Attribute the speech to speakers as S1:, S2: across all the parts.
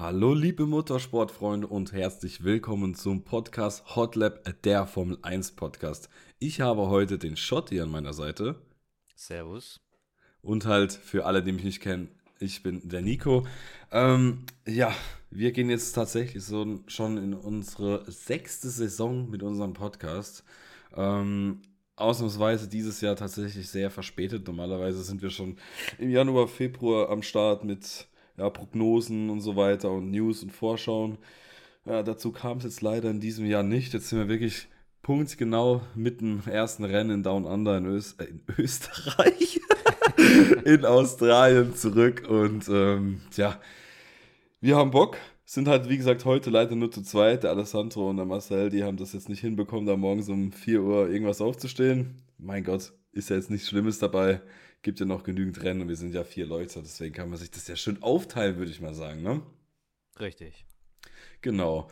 S1: Hallo liebe Motorsportfreunde und herzlich willkommen zum Podcast Hot Lap, der Formel 1 Podcast. Ich habe heute den Schotti an meiner Seite
S2: Servus.
S1: und halt für alle, die mich nicht kennen, ich bin der Nico. Ja, wir gehen jetzt tatsächlich so schon in unsere 6. Saison mit unserem Podcast. Ausnahmsweise dieses Jahr tatsächlich sehr verspätet. Normalerweise sind wir schon im Januar, Februar am Start mit Prognosen und so weiter und News und Vorschauen. Ja, dazu kam es jetzt leider in diesem Jahr nicht. Jetzt sind wir wirklich punktgenau mit dem ersten Rennen in Down Under in Österreich, in Australien zurück. Und wir haben Bock. Sind halt, wie gesagt, heute leider nur zu zweit. Der Alessandro und der Marcel, die haben das jetzt nicht hinbekommen, da morgens um 4 Uhr irgendwas aufzustehen. Mein Gott, ist ja jetzt nichts Schlimmes dabei. Gibt ja noch genügend Rennen und wir sind ja 4 Leute. Deswegen kann man sich das ja schön aufteilen, würde ich mal sagen, ne?
S2: Richtig.
S1: Genau.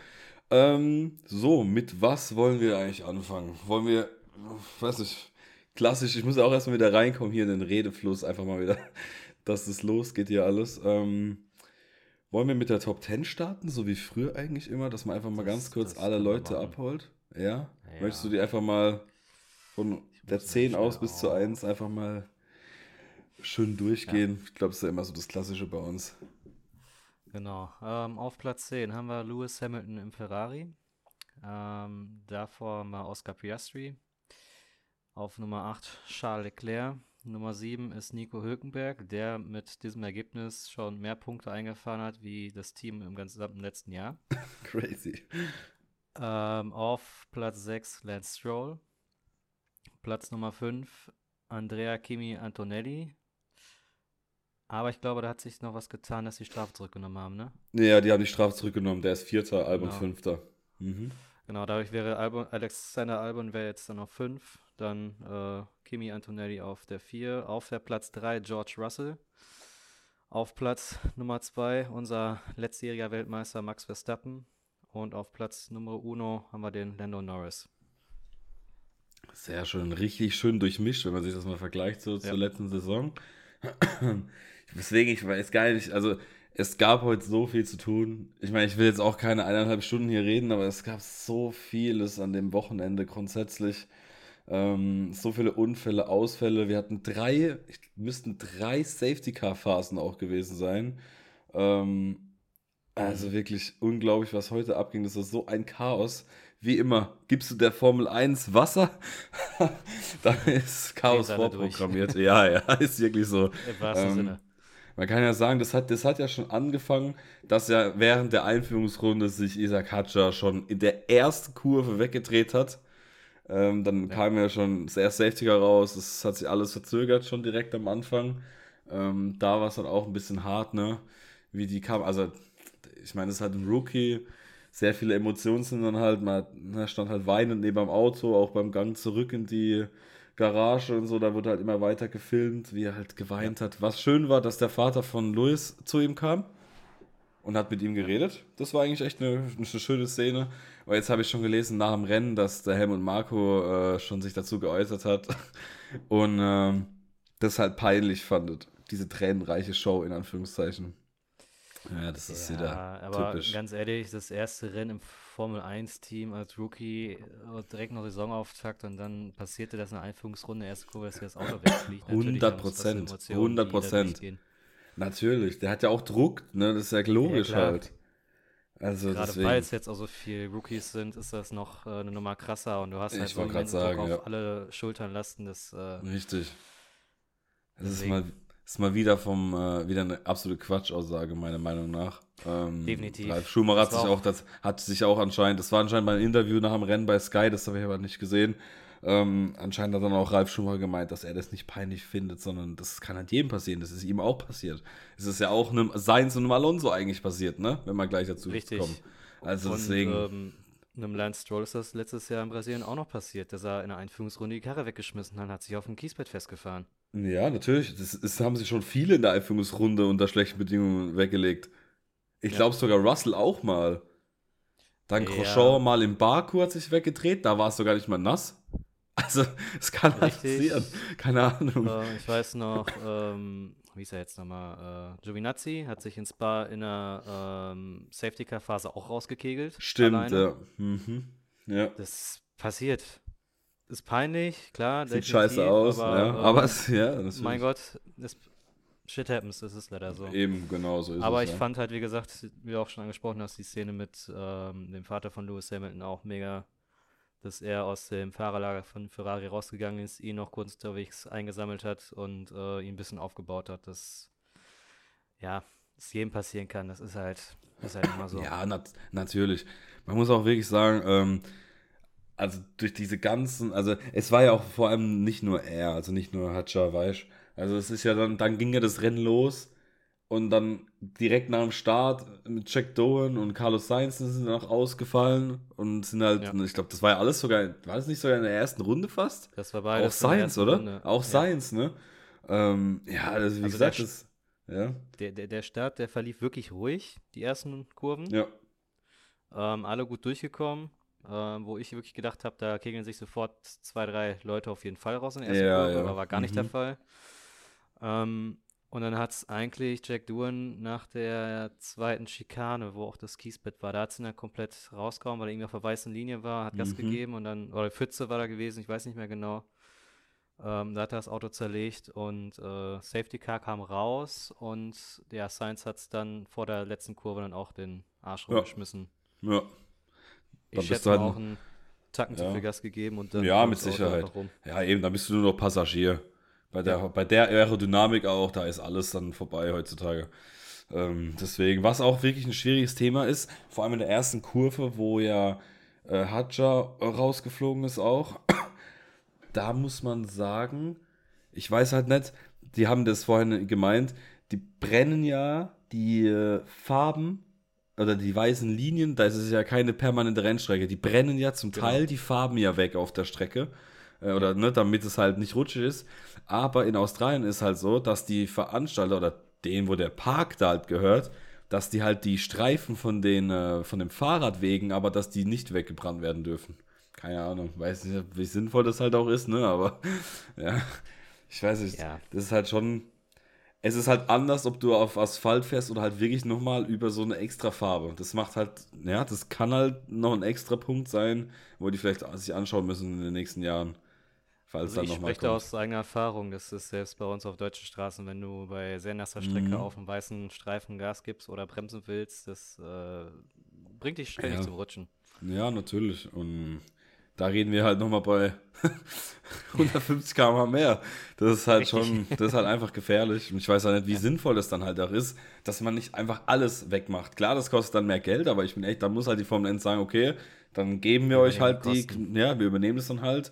S1: So, mit was wollen wir eigentlich anfangen? Wollen wir, weiß nicht, klassisch, ich muss ja auch erstmal wieder reinkommen hier in den Redefluss, einfach mal wieder, dass es losgeht hier alles. Wollen wir mit der Top 10 starten, so wie früher eigentlich immer, dass man einfach mal ganz kurz
S2: Das
S1: alle
S2: können wir
S1: Leute
S2: machen.
S1: abholt? Ja? Möchtest du
S2: Ja,
S1: die einfach mal von
S2: ich
S1: der
S2: muss mal
S1: 10
S2: schnell
S1: aus bis zur
S2: auf.
S1: 1 einfach mal schön
S2: Ja,
S1: durchgehen? Ich glaube, das ist ja immer so das Klassische bei uns.
S2: genau. Auf Platz 10 haben wir Lewis Hamilton im Ferrari. Davor haben wir Oscar Piastri. Auf Nummer 8 Charles Leclerc. Nummer 7 ist Nico Hülkenberg, der mit diesem Ergebnis schon mehr Punkte eingefahren hat wie das Team im gesamten letzten Jahr.
S1: Crazy.
S2: Auf Platz 6 Lance Stroll. Platz Nummer 5 Andrea Kimi Antonelli. Aber ich glaube, da hat sich noch was getan, dass die Strafe zurückgenommen haben, ne?
S1: Ja, die haben die Strafe zurückgenommen. Der ist Vierter, Albon
S2: Genau.
S1: Fünfter. Mhm.
S2: Genau, dadurch wäre Alexander Albon wäre jetzt dann auf 5, dann Kimi Antonelli auf der 4, auf der Platz 3 George Russell, auf Platz Nummer 2 unser letztjähriger Weltmeister Max Verstappen und auf Platz Nummer 1 haben wir den Lando Norris.
S1: Sehr schön, richtig schön durchmischt, wenn man sich das mal vergleicht zur
S2: Ja,
S1: letzten Saison. Deswegen, ich weiß gar nicht, also es gab heute so viel zu tun. Ich meine, ich will jetzt auch keine 1,5 Stunden hier reden, aber es gab so vieles an dem Wochenende grundsätzlich. So viele Unfälle, Ausfälle. Wir hatten müssten drei Safety-Car-Phasen auch gewesen sein. Ähm, also
S2: mhm.
S1: wirklich unglaublich, was heute abging. Das ist so ein Chaos. Wie immer, gibst du der Formel 1 Wasser, dann ist
S2: Drehen
S1: Chaos
S2: sie alle durch,
S1: vorprogrammiert. Ja, ja, ist wirklich so.
S2: im wahrsten
S1: Ähm,
S2: Sinne.
S1: Man kann ja sagen, das hat ja schon angefangen, dass ja während der Einführungsrunde sich Isaac Hadjar schon in der ersten Kurve weggedreht hat. Dann
S2: Ja,
S1: kam ja schon das erste Safety Car raus. Das hat sich alles verzögert schon direkt am Anfang. Da war es dann auch ein bisschen hart, ne? Wie die kam. Also, ich meine, es ist halt ein Rookie. Sehr viele Emotionen sind dann halt, man stand halt weinend neben dem Auto, auch beim Gang zurück in die Garage und so, da wurde halt immer weiter gefilmt, wie er halt
S2: ja,
S1: geweint hat. Was schön war, dass der Vater von Louis zu ihm kam und hat mit ihm
S2: ja.
S1: geredet. Das war eigentlich echt eine schöne Szene. Aber jetzt habe ich schon gelesen nach dem Rennen, dass der Helmut Marko schon sich dazu geäußert hat und das halt peinlich fandet. Diese tränenreiche Show in Anführungszeichen. Ja, das ist wieder
S2: Ja, aber
S1: typisch.
S2: ganz ehrlich, das erste Rennen im Formel 1 Team als Rookie, direkt noch Saisonauftakt und dann passierte das in der Einführungsrunde, erste Kurve, dass dir das Auto wegfliegt. Natürlich, da
S1: 100
S2: muss was
S1: Prozent.
S2: Emotionen,
S1: 100
S2: die da
S1: Prozent.
S2: durchgehen.
S1: Natürlich. Der hat ja auch Druck, ne? Das ist ja
S2: Ja,
S1: logisch
S2: klar.
S1: halt. Also
S2: Gerade weil
S1: deswegen.
S2: es jetzt auch so viele Rookies sind, ist das noch eine Nummer krasser und du hast halt
S1: Ich
S2: so
S1: wollte gerade
S2: immensen Druck
S1: sagen, ja.
S2: auf alle Schultern lasten,
S1: Richtig. Es
S2: deswegen
S1: ist mal wieder wieder eine absolute Quatschaussage, meiner Meinung nach. Ralf
S2: definitiv.
S1: Schumacher
S2: Das war auch,
S1: hat sich auch anscheinend, das war anscheinend bei einem Interview nach dem Rennen bei Sky, das habe ich aber nicht gesehen. Anscheinend hat dann auch Ralf Schumacher gemeint, dass er das nicht peinlich findet, sondern das kann halt jedem passieren. Das ist ihm auch passiert. Es ist ja auch einem Sainz und einem Alonso eigentlich passiert, ne? Wenn wir gleich dazu kommen.
S2: richtig.
S1: Also
S2: Und
S1: deswegen,
S2: einem Lance Stroll ist das letztes Jahr in Brasilien auch noch passiert, dass er in der Einführungsrunde die Karre weggeschmissen hat und hat sich auf dem Kiesbett festgefahren.
S1: ja, natürlich. Das haben sich schon viele in der Einführungsrunde unter schlechten Bedingungen weggelegt. Ich
S2: Ja,
S1: glaube sogar Russell auch mal. Dann
S2: ja,
S1: Grosjean mal in Baku hat sich weggedreht, da war es sogar nicht mal nass. Also, es kann halt passieren.
S2: richtig.
S1: Keine Ahnung.
S2: Ich weiß noch, wie ist er jetzt nochmal? Giovinazzi hat sich in Spa in einer Safety-Car-Phase auch rausgekegelt,
S1: Stimmt,
S2: alleine.
S1: ja. Mhm. Ja.
S2: Das passiert. Ist peinlich, klar,
S1: Sieht scheiße
S2: definitiv,
S1: aus, ja. Aber
S2: aber
S1: es, ja,
S2: mein
S1: natürlich.
S2: Gott, shit happens, das ist leider so.
S1: Eben, genau so ist
S2: Aber
S1: es,
S2: ich
S1: ja.
S2: fand halt, wie gesagt, wie du auch schon angesprochen hast, die Szene mit dem Vater von Lewis Hamilton auch mega, dass er aus dem Fahrerlager von Ferrari rausgegangen ist, ihn noch kurz unterwegs eingesammelt hat und ihn ein bisschen aufgebaut hat. Das, ja, es jedem passieren kann, ist halt immer so.
S1: Ja, natürlich. Man muss auch wirklich sagen, also durch diese ganzen, also es war ja auch vor allem nicht nur er, also nicht nur Hadjar Weisz. Also es ist ja dann ging ja das Rennen los und dann direkt nach dem Start mit Jack Doohan und Carlos Sainz sind dann auch ausgefallen und sind halt,
S2: Ja,
S1: ich glaube, das war ja alles sogar, war das nicht sogar in der ersten Runde fast?
S2: das war
S1: Auch
S2: beides in der
S1: Sainz,
S2: ersten
S1: oder?
S2: Runde.
S1: Auch
S2: Ja,
S1: Sainz, ne? Ja, also wie
S2: also
S1: gesagt, das, ja,
S2: der Start, der verlief wirklich ruhig, die ersten Kurven.
S1: ja,
S2: Alle gut durchgekommen, wo ich wirklich gedacht habe, da kegeln sich sofort 2, 3 Leute auf jeden Fall raus in der ersten
S1: ja,
S2: Kurve,
S1: ja,
S2: aber war gar nicht der
S1: mhm,
S2: Fall. Ähm, und dann hat es eigentlich Jack Doohan nach der zweiten Schikane, wo auch das Kiesbett war, da hat es ihn dann komplett rausgehauen, weil er irgendwie auf der weißen Linie war, hat Gas
S1: mhm,
S2: gegeben und dann, oder Pfütze war da gewesen, ich weiß nicht mehr genau. Da hat er das Auto zerlegt und Safety Car kam raus und ja, Sainz hat es dann vor der letzten Kurve dann auch den Arsch
S1: ja,
S2: rumgeschmissen.
S1: ja,
S2: Ich
S1: dann bist du
S2: schätze mal
S1: halt,
S2: auch einen Tacken zu viel
S1: ja.
S2: Gas gegeben und dann
S1: Ja,
S2: fuhr
S1: mit
S2: das Auto
S1: Sicherheit.
S2: einfach rum.
S1: Ja, eben, dann bist du nur noch Passagier.
S2: Ja,
S1: Bei der Aerodynamik auch, da ist alles dann vorbei heutzutage. Deswegen, was auch wirklich ein schwieriges Thema ist, vor allem in der ersten Kurve, wo ja Hadjar rausgeflogen ist auch, da muss man sagen, ich weiß halt nicht, die haben das vorhin gemeint, die brennen ja die Farben oder die weißen Linien, da ist es ja keine permanente Rennstrecke, die brennen ja zum
S2: genau.
S1: Teil die Farben ja weg auf der Strecke.
S2: Ja,
S1: Oder ne, damit es halt nicht rutschig ist. Aber in Australien ist halt so, dass die Veranstalter oder denen, wo der Park da halt gehört, dass die halt die Streifen von den Fahrradwegen, aber dass die nicht weggebrannt werden dürfen. Keine Ahnung, weiß nicht, wie sinnvoll das halt auch ist, ne? Aber ja, ich weiß nicht,
S2: ja.
S1: das ist halt schon. Es ist halt anders, ob du auf Asphalt fährst oder halt wirklich nochmal über so eine extra Farbe. Das macht halt, ja, das kann halt noch ein extra Punkt sein, wo die vielleicht sich anschauen müssen in den nächsten Jahren, falls
S2: Also
S1: dann
S2: ich
S1: nochmal
S2: spreche da
S1: kommt.
S2: aus eigener Erfahrung. Das ist selbst bei uns auf deutschen Straßen, wenn du bei sehr nasser Strecke
S1: Mhm.
S2: auf einem weißen Streifen Gas gibst oder bremsen willst, das bringt dich ständig
S1: Ja,
S2: zum Rutschen.
S1: ja, natürlich. Und da reden wir halt nochmal bei 150 km/h mehr. Das ist halt
S2: Richtig.
S1: schon, das ist halt einfach gefährlich. Und ich weiß ja nicht, wie
S2: Ja,
S1: sinnvoll es dann halt auch ist, dass man nicht einfach alles wegmacht. Klar, das kostet dann mehr Geld, aber ich bin echt, da muss halt die Formel 1 sagen, okay, dann geben wir
S2: wir
S1: euch
S2: übernehmen die
S1: halt die,
S2: Kosten.
S1: ja, wir übernehmen das dann halt.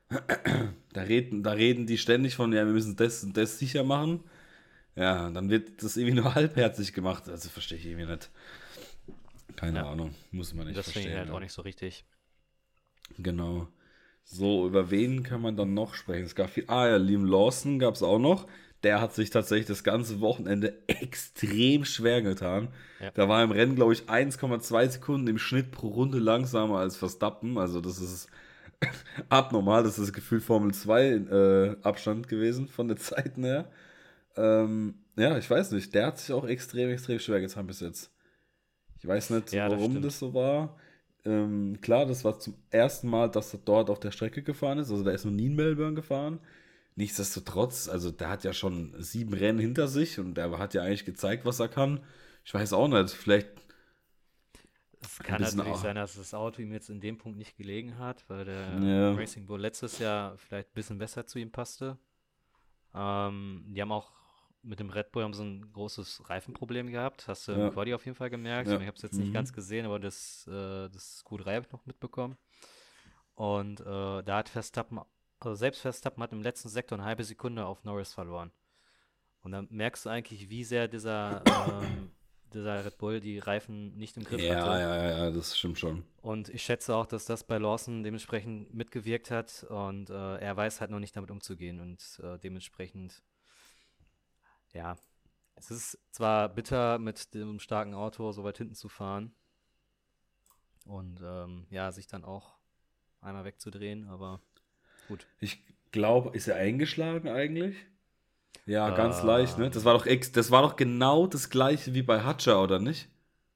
S1: Da reden die ständig von, ja, wir müssen das und das sicher machen. Ja, dann wird das irgendwie nur halbherzig gemacht. Also verstehe ich irgendwie nicht. Keine
S2: Ja,
S1: Ahnung, muss man nicht
S2: das finde ich
S1: verstehen,
S2: halt auch
S1: ja.
S2: nicht so richtig.
S1: Genau. So, über wen kann man dann noch sprechen? Es gab viel. Ah ja, Liam Lawson gab es auch noch. Der hat sich tatsächlich das ganze Wochenende extrem schwer getan.
S2: Ja,
S1: Da war im Rennen, glaube ich, 1,2 Sekunden im Schnitt pro Runde langsamer als Verstappen. Also das ist abnormal. Das ist gefühlt Formel 2 Abstand gewesen von den Zeiten her. Ja, ich weiß nicht. Der hat sich auch extrem, extrem schwer getan bis jetzt. Ich weiß nicht,
S2: ja, das
S1: warum das
S2: stimmt.
S1: so war. Klar, das war zum ersten Mal, dass er dort auf der Strecke gefahren ist. Also, der ist noch nie in Melbourne gefahren. Nichtsdestotrotz, also, der hat ja schon 7 Rennen hinter sich und der hat ja eigentlich gezeigt, was er kann. Ich weiß auch nicht, vielleicht
S2: Es
S1: ein
S2: kann
S1: bisschen.
S2: natürlich sein, dass das Auto ihm jetzt in dem Punkt nicht gelegen hat, weil der
S1: Ja,
S2: Racing Bull letztes Jahr vielleicht ein bisschen besser zu ihm passte. Die haben auch mit dem Red Bull haben so ein großes Reifenproblem gehabt. Hast du im
S1: ja,
S2: Quali auf jeden Fall gemerkt. Ich
S1: ja.
S2: meine, ich habe es jetzt nicht
S1: Mhm.
S2: ganz gesehen, aber das Q3 habe ich noch mitbekommen. Und da hat Verstappen, also selbst Verstappen hat im letzten Sektor eine halbe Sekunde auf Norris verloren. Und dann merkst du eigentlich, wie sehr dieser Red Bull die Reifen nicht im Griff
S1: Ja,
S2: hatte.
S1: ja, ja, ja, das stimmt schon.
S2: Und ich schätze auch, dass das bei Lawson dementsprechend mitgewirkt hat und er weiß halt noch nicht damit umzugehen und dementsprechend, ja, es ist zwar bitter, mit dem starken Auto so weit hinten zu fahren und ja, sich dann auch einmal wegzudrehen, aber gut.
S1: Ich glaube, ist er eingeschlagen eigentlich? Ja, ganz leicht, ne?
S2: Ähm,
S1: Das war doch genau das gleiche wie bei Hatcher, oder nicht?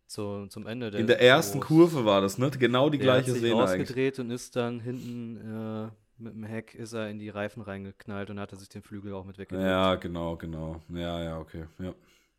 S2: zum Ende
S1: In der ersten Kurve war das, ne? Genau die
S2: der hat
S1: gleiche
S2: sich
S1: Szene eigentlich.
S2: rausgedreht und ist dann hinten mit dem Heck ist er in die Reifen reingeknallt und hatte sich den Flügel auch mit weggedrückt.
S1: Ja, genau. Ja, okay. Ja.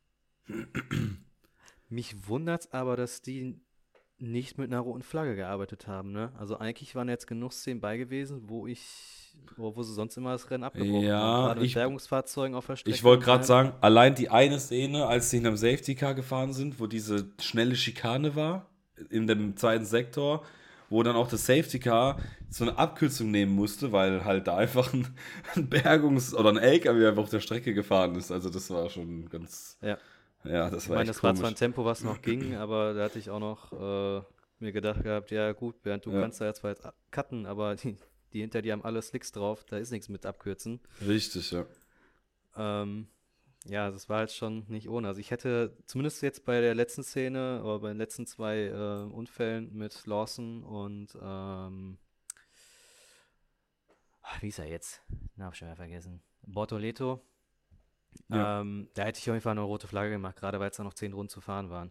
S2: Mich wundert aber, dass die nicht mit einer roten Flagge gearbeitet haben, ne? Also eigentlich waren jetzt genug Szenen bei gewesen, wo sie sonst immer das Rennen abgebrochen haben.
S1: Ja,
S2: Gerade mit Bergungsfahrzeugen auf der
S1: ich
S2: Strecke
S1: wollte
S2: und
S1: gerade
S2: allem.
S1: sagen, allein die eine Szene, als sie in einem Safety Car gefahren sind, wo diese schnelle Schikane war, in dem zweiten Sektor, wo dann auch das Safety Car so eine Abkürzung nehmen musste, weil halt da einfach ein oder ein LKW einfach auf der Strecke gefahren ist. Also das war schon ganz,
S2: Ja.
S1: ja, das
S2: Ich
S1: war
S2: meine,
S1: echt
S2: das war zwar ein
S1: komisch.
S2: Tempo, was noch ging, aber da hatte ich auch noch mir gedacht gehabt, ja gut, Bernd, du
S1: Ja,
S2: kannst da jetzt zwar jetzt cutten, aber die hinter dir haben alle Slicks drauf, da ist nichts mit abkürzen.
S1: richtig, ja.
S2: Ähm, ja, das war halt schon nicht ohne. Also ich hätte zumindest jetzt bei der letzten Szene oder bei den letzten zwei Unfällen mit Lawson und wie ist er jetzt? Na, hab ich schon wieder vergessen. Bortoleto.
S1: Ja,
S2: Da hätte ich auf jeden Fall eine rote Flagge gemacht, gerade weil es da noch 10 Runden zu fahren waren.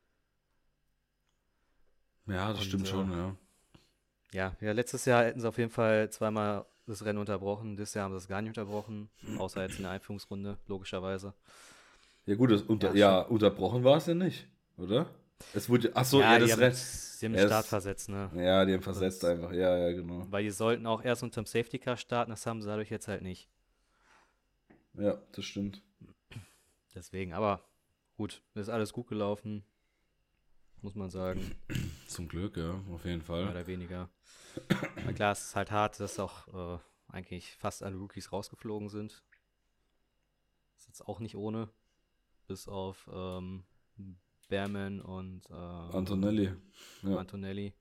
S1: ja, das
S2: Und
S1: stimmt schon, ja.
S2: ja, letztes Jahr hätten sie auf jeden Fall zweimal das Rennen unterbrochen. Dieses Jahr haben sie es gar nicht unterbrochen, außer jetzt in der Einführungsrunde, logischerweise.
S1: Ja gut,
S2: Ja,
S1: ja,
S2: schon.
S1: unterbrochen war es ja nicht, oder? Es wurde, ach so, ja,
S2: Ja,
S1: das Rennen,
S2: sie haben den Start
S1: es,
S2: versetzt, ne?
S1: ja, die haben versetzt
S2: Das,
S1: einfach, ja, genau.
S2: weil die sollten auch erst unterm Safety Car starten, das haben sie dadurch jetzt halt nicht.
S1: Ja, das stimmt.
S2: Deswegen, aber gut, ist alles gut gelaufen, muss man sagen,
S1: Zum Glück, ja, auf jeden
S2: mehr
S1: Fall.
S2: oder weniger. Na klar, es ist halt hart, dass auch eigentlich fast alle Rookies rausgeflogen sind. Ist jetzt auch nicht ohne, bis auf Behrman und
S1: Antonelli, ja.
S2: Antonelli.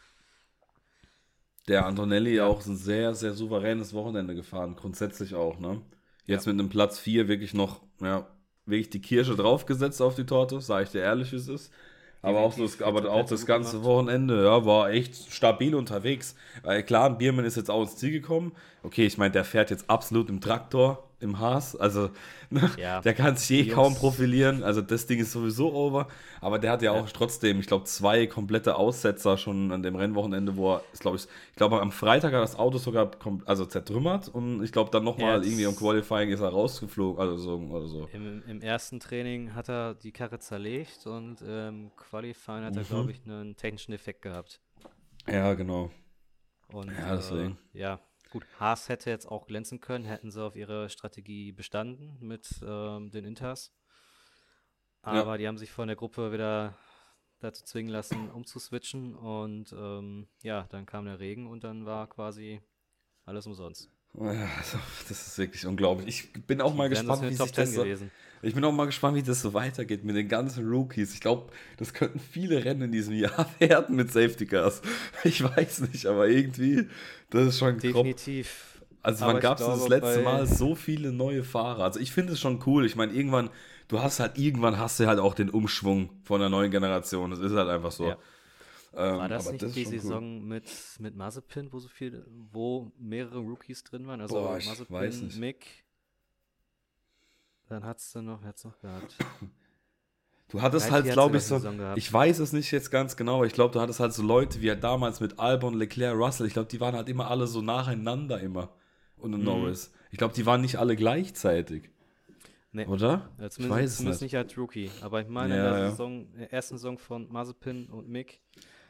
S1: Der Antonelli
S2: Ja,
S1: auch ein sehr, sehr souveränes Wochenende gefahren, grundsätzlich auch, ne?
S2: ja,
S1: Jetzt mit einem Platz 4 wirklich noch, ja, wirklich die Kirsche draufgesetzt auf die Torte, sage ich dir ehrlich, wie es ist.
S2: definitiv vier
S1: Aber auch
S2: Plätze
S1: das
S2: gut
S1: ganze
S2: gemacht.
S1: Wochenende, ja, war echt stabil unterwegs. Klar, ein Biermann ist jetzt auch ins Ziel gekommen. Okay, ich meine, der fährt jetzt absolut im Traktor, im Haas. Also, ne,
S2: Ja,
S1: der kann sich
S2: die
S1: kaum
S2: Jungs,
S1: profilieren. Also, das Ding ist sowieso over. Aber der hat ja
S2: ja,
S1: auch trotzdem, ich glaube, zwei komplette Aussetzer schon an dem Rennwochenende, wo er, ich glaube, am Freitag hat das Auto sogar also zertrümmert. Und ich glaube, dann
S2: er
S1: nochmal
S2: hat
S1: irgendwie im Qualifying ist er rausgeflogen. Also so, oder so.
S2: im ersten Training hat er die Karre zerlegt und im Qualifying hat er,
S1: Mhm.
S2: glaube ich, einen technischen Defekt gehabt.
S1: Ja, genau.
S2: Und
S1: Ja, deswegen.
S2: ja, gut, Haas hätte jetzt auch glänzen können, hätten sie auf ihre Strategie bestanden mit den Inters.
S1: Ja.
S2: Aber die haben sich von der Gruppe wieder dazu zwingen lassen, umzuswitchen. Und ja, dann kam der Regen und dann war quasi alles umsonst.
S1: Ja, also, das ist wirklich unglaublich. Ich bin auch mal
S2: Die wären das in
S1: gespannt,
S2: den
S1: wie
S2: Top
S1: sich
S2: 10
S1: das so.
S2: gewesen.
S1: Ich bin auch mal gespannt, wie das so weitergeht mit den ganzen Rookies. Ich glaube, das könnten viele Rennen in diesem Jahr werden mit Safety Cars. Ich weiß nicht, aber irgendwie, das ist schon grob.
S2: Definitiv.
S1: Also, wann
S2: Aber ich
S1: gab es das
S2: glaube,
S1: letzte Mal
S2: bei.
S1: so viele neue Fahrer? Also, ich finde es schon cool. Ich meine, irgendwann hast du halt auch den Umschwung von der neuen Generation. Das ist halt einfach so.
S2: Ja. War das
S1: Aber das
S2: nicht
S1: ist
S2: die
S1: schon cool.
S2: Saison mit Mazepin, wo mehrere Rookies drin waren?
S1: Boah,
S2: Also
S1: ich weiß
S2: Mazepin,
S1: nicht.
S2: Mick, dann wer hat's noch gehabt?
S1: Du hattest halt,
S2: Alpi hat
S1: glaube ich,
S2: sogar die
S1: so,
S2: Saison
S1: ich
S2: gehabt.
S1: weiß es nicht jetzt ganz genau, aber ich glaube, du hattest halt so Leute wie halt damals mit Albon, Leclerc, Russell. Ich glaube, die waren halt immer alle so nacheinander immer. Und ein
S2: Mhm.
S1: Norris. Ich glaube, die waren nicht alle gleichzeitig.
S2: Nee,
S1: Oder? Ich weiß es
S2: zumindest
S1: nicht.
S2: nicht als Rookie. Aber ich meine,
S1: Ja, ja.
S2: In der ersten Saison von Mazepin und Mick,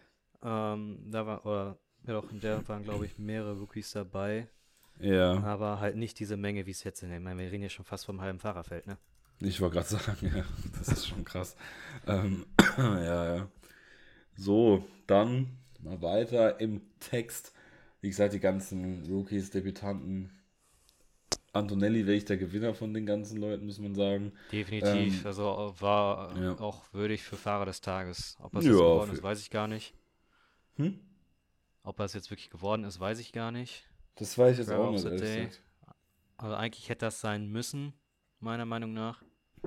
S2: ja doch, in der waren, glaube ich, mehrere Rookies dabei.
S1: Ja.
S2: Aber halt nicht diese Menge, wie es jetzt sind. Ich meine, wir reden ja schon fast vom halben Fahrerfeld, ne?
S1: Ich wollte gerade sagen, ja, das ist schon krass. Ja, ja. So, dann mal weiter im Text. Wie gesagt, die ganzen Rookies, Debütanten. Antonelli wäre ich der Gewinner von den ganzen Leuten, muss man sagen.
S2: Definitiv.
S1: Ähm,
S2: Also war
S1: ja.
S2: auch würdig für Fahrer des Tages. Ob das
S1: Ja,
S2: jetzt geworden ist, weiß ich gar nicht.
S1: hm?
S2: Ob das jetzt wirklich geworden ist, weiß ich gar nicht.
S1: Das weiß ich jetzt auch
S2: Driver of
S1: nicht,
S2: the
S1: ehrlich
S2: Day.
S1: gesagt.
S2: Also eigentlich hätte das sein müssen, meiner Meinung nach.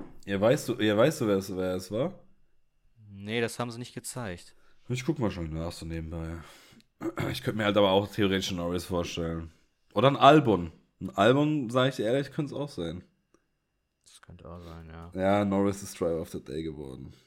S1: Wer es war?
S2: Nee, das haben sie nicht gezeigt.
S1: Ich guck mal schon nach, so nebenbei. Ich könnte mir halt aber auch theoretisch einen Norris vorstellen. Oder ein Albon. Ein Albon, sage ich dir ehrlich, könnte es auch sein.
S2: Das könnte auch sein, ja.
S1: Ja, Norris ist Driver of the Day geworden.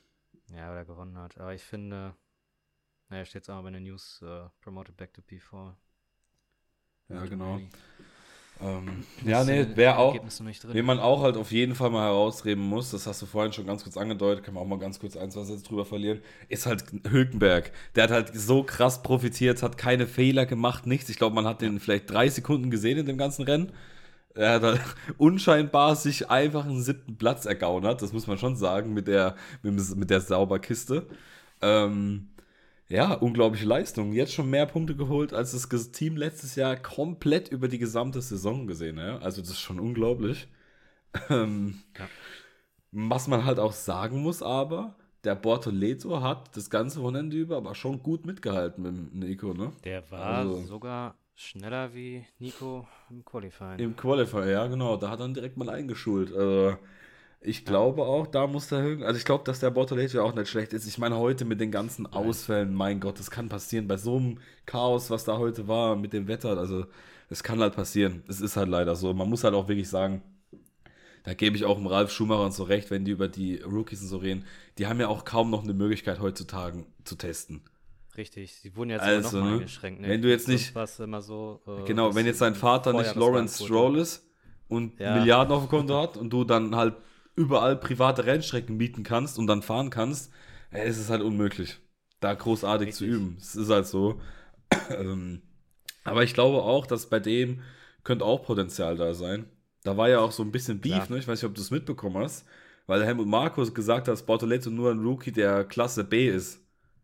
S2: Ja, weil er gewonnen hat. Aber ich finde, naja, steht jetzt auch bei den News, promoted back to P4.
S1: Ja, genau.
S2: Antonelli.
S1: Ja,
S2: Ist in
S1: nee,
S2: den
S1: wäre auch,
S2: Ergebnissen noch nicht drin.
S1: wen man auch halt auf jeden Fall mal herausreden muss, das hast du vorhin schon ganz kurz angedeutet, kann man auch mal ganz kurz ein, zwei Sätze drüber verlieren, ist halt Hülkenberg. Der hat halt so krass profitiert, hat keine Fehler gemacht, nichts. Ich glaube, man hat
S2: Ja,
S1: den vielleicht 3 Sekunden gesehen in dem ganzen Rennen. Er hat halt unscheinbar sich einfach einen 7. Platz ergaunert, das muss man schon sagen, mit der Sauberkiste. Ähm, ja, unglaubliche Leistung. Jetzt schon mehr Punkte geholt, als das Team letztes Jahr komplett über die gesamte Saison gesehen. Ja? Also das ist schon unglaublich. Ähm,
S2: ja.
S1: was man halt auch sagen muss, aber der Bortoleto hat das ganze Wochenende über aber schon gut mitgehalten mit dem Nico, ne?
S2: Der war
S1: Also
S2: sogar schneller wie Nico im Qualifying.
S1: im Qualifier, ja genau, da hat er ihn direkt mal eingeschult. Also ich
S2: Ja,
S1: glaube auch, da muss der Höhen. Also ich glaube, dass der Bortoleto auch nicht schlecht ist. Ich meine, heute mit den ganzen
S2: nein.
S1: Ausfällen, mein Gott, das kann passieren. Bei so einem Chaos, was da heute war mit dem Wetter, also es kann halt passieren. Es ist halt leider so. Man muss halt auch wirklich sagen, da gebe ich auch dem Ralf Schumacher und so recht, wenn die über die Rookies und so reden. Die haben ja auch kaum noch eine Möglichkeit heutzutage zu testen.
S2: Richtig. Sie wurden jetzt aber
S1: Also,
S2: nochmal
S1: ne?
S2: eingeschränkt, ne?
S1: Wenn du jetzt
S2: Sonst
S1: nicht,
S2: war es immer so,
S1: genau,
S2: dass
S1: wenn jetzt dein
S2: die
S1: Vater nicht Lawrence
S2: Vorjahreswagenquote.
S1: Stroll ist und
S2: Ja,
S1: Milliarden auf dem Konto hat und du dann halt überall private Rennstrecken mieten kannst und dann fahren kannst, ist es halt unmöglich, da großartig zu
S2: richtig.
S1: üben. Es ist halt so. Ähm, aber ich glaube auch, dass bei dem könnte auch Potenzial da sein. Da war ja auch so ein bisschen Beef,
S2: Klar.
S1: ne? Ich weiß nicht, ob du es mitbekommen hast, weil Helmut Marko gesagt hat, dass Bortoleto nur ein Rookie der Klasse B ist.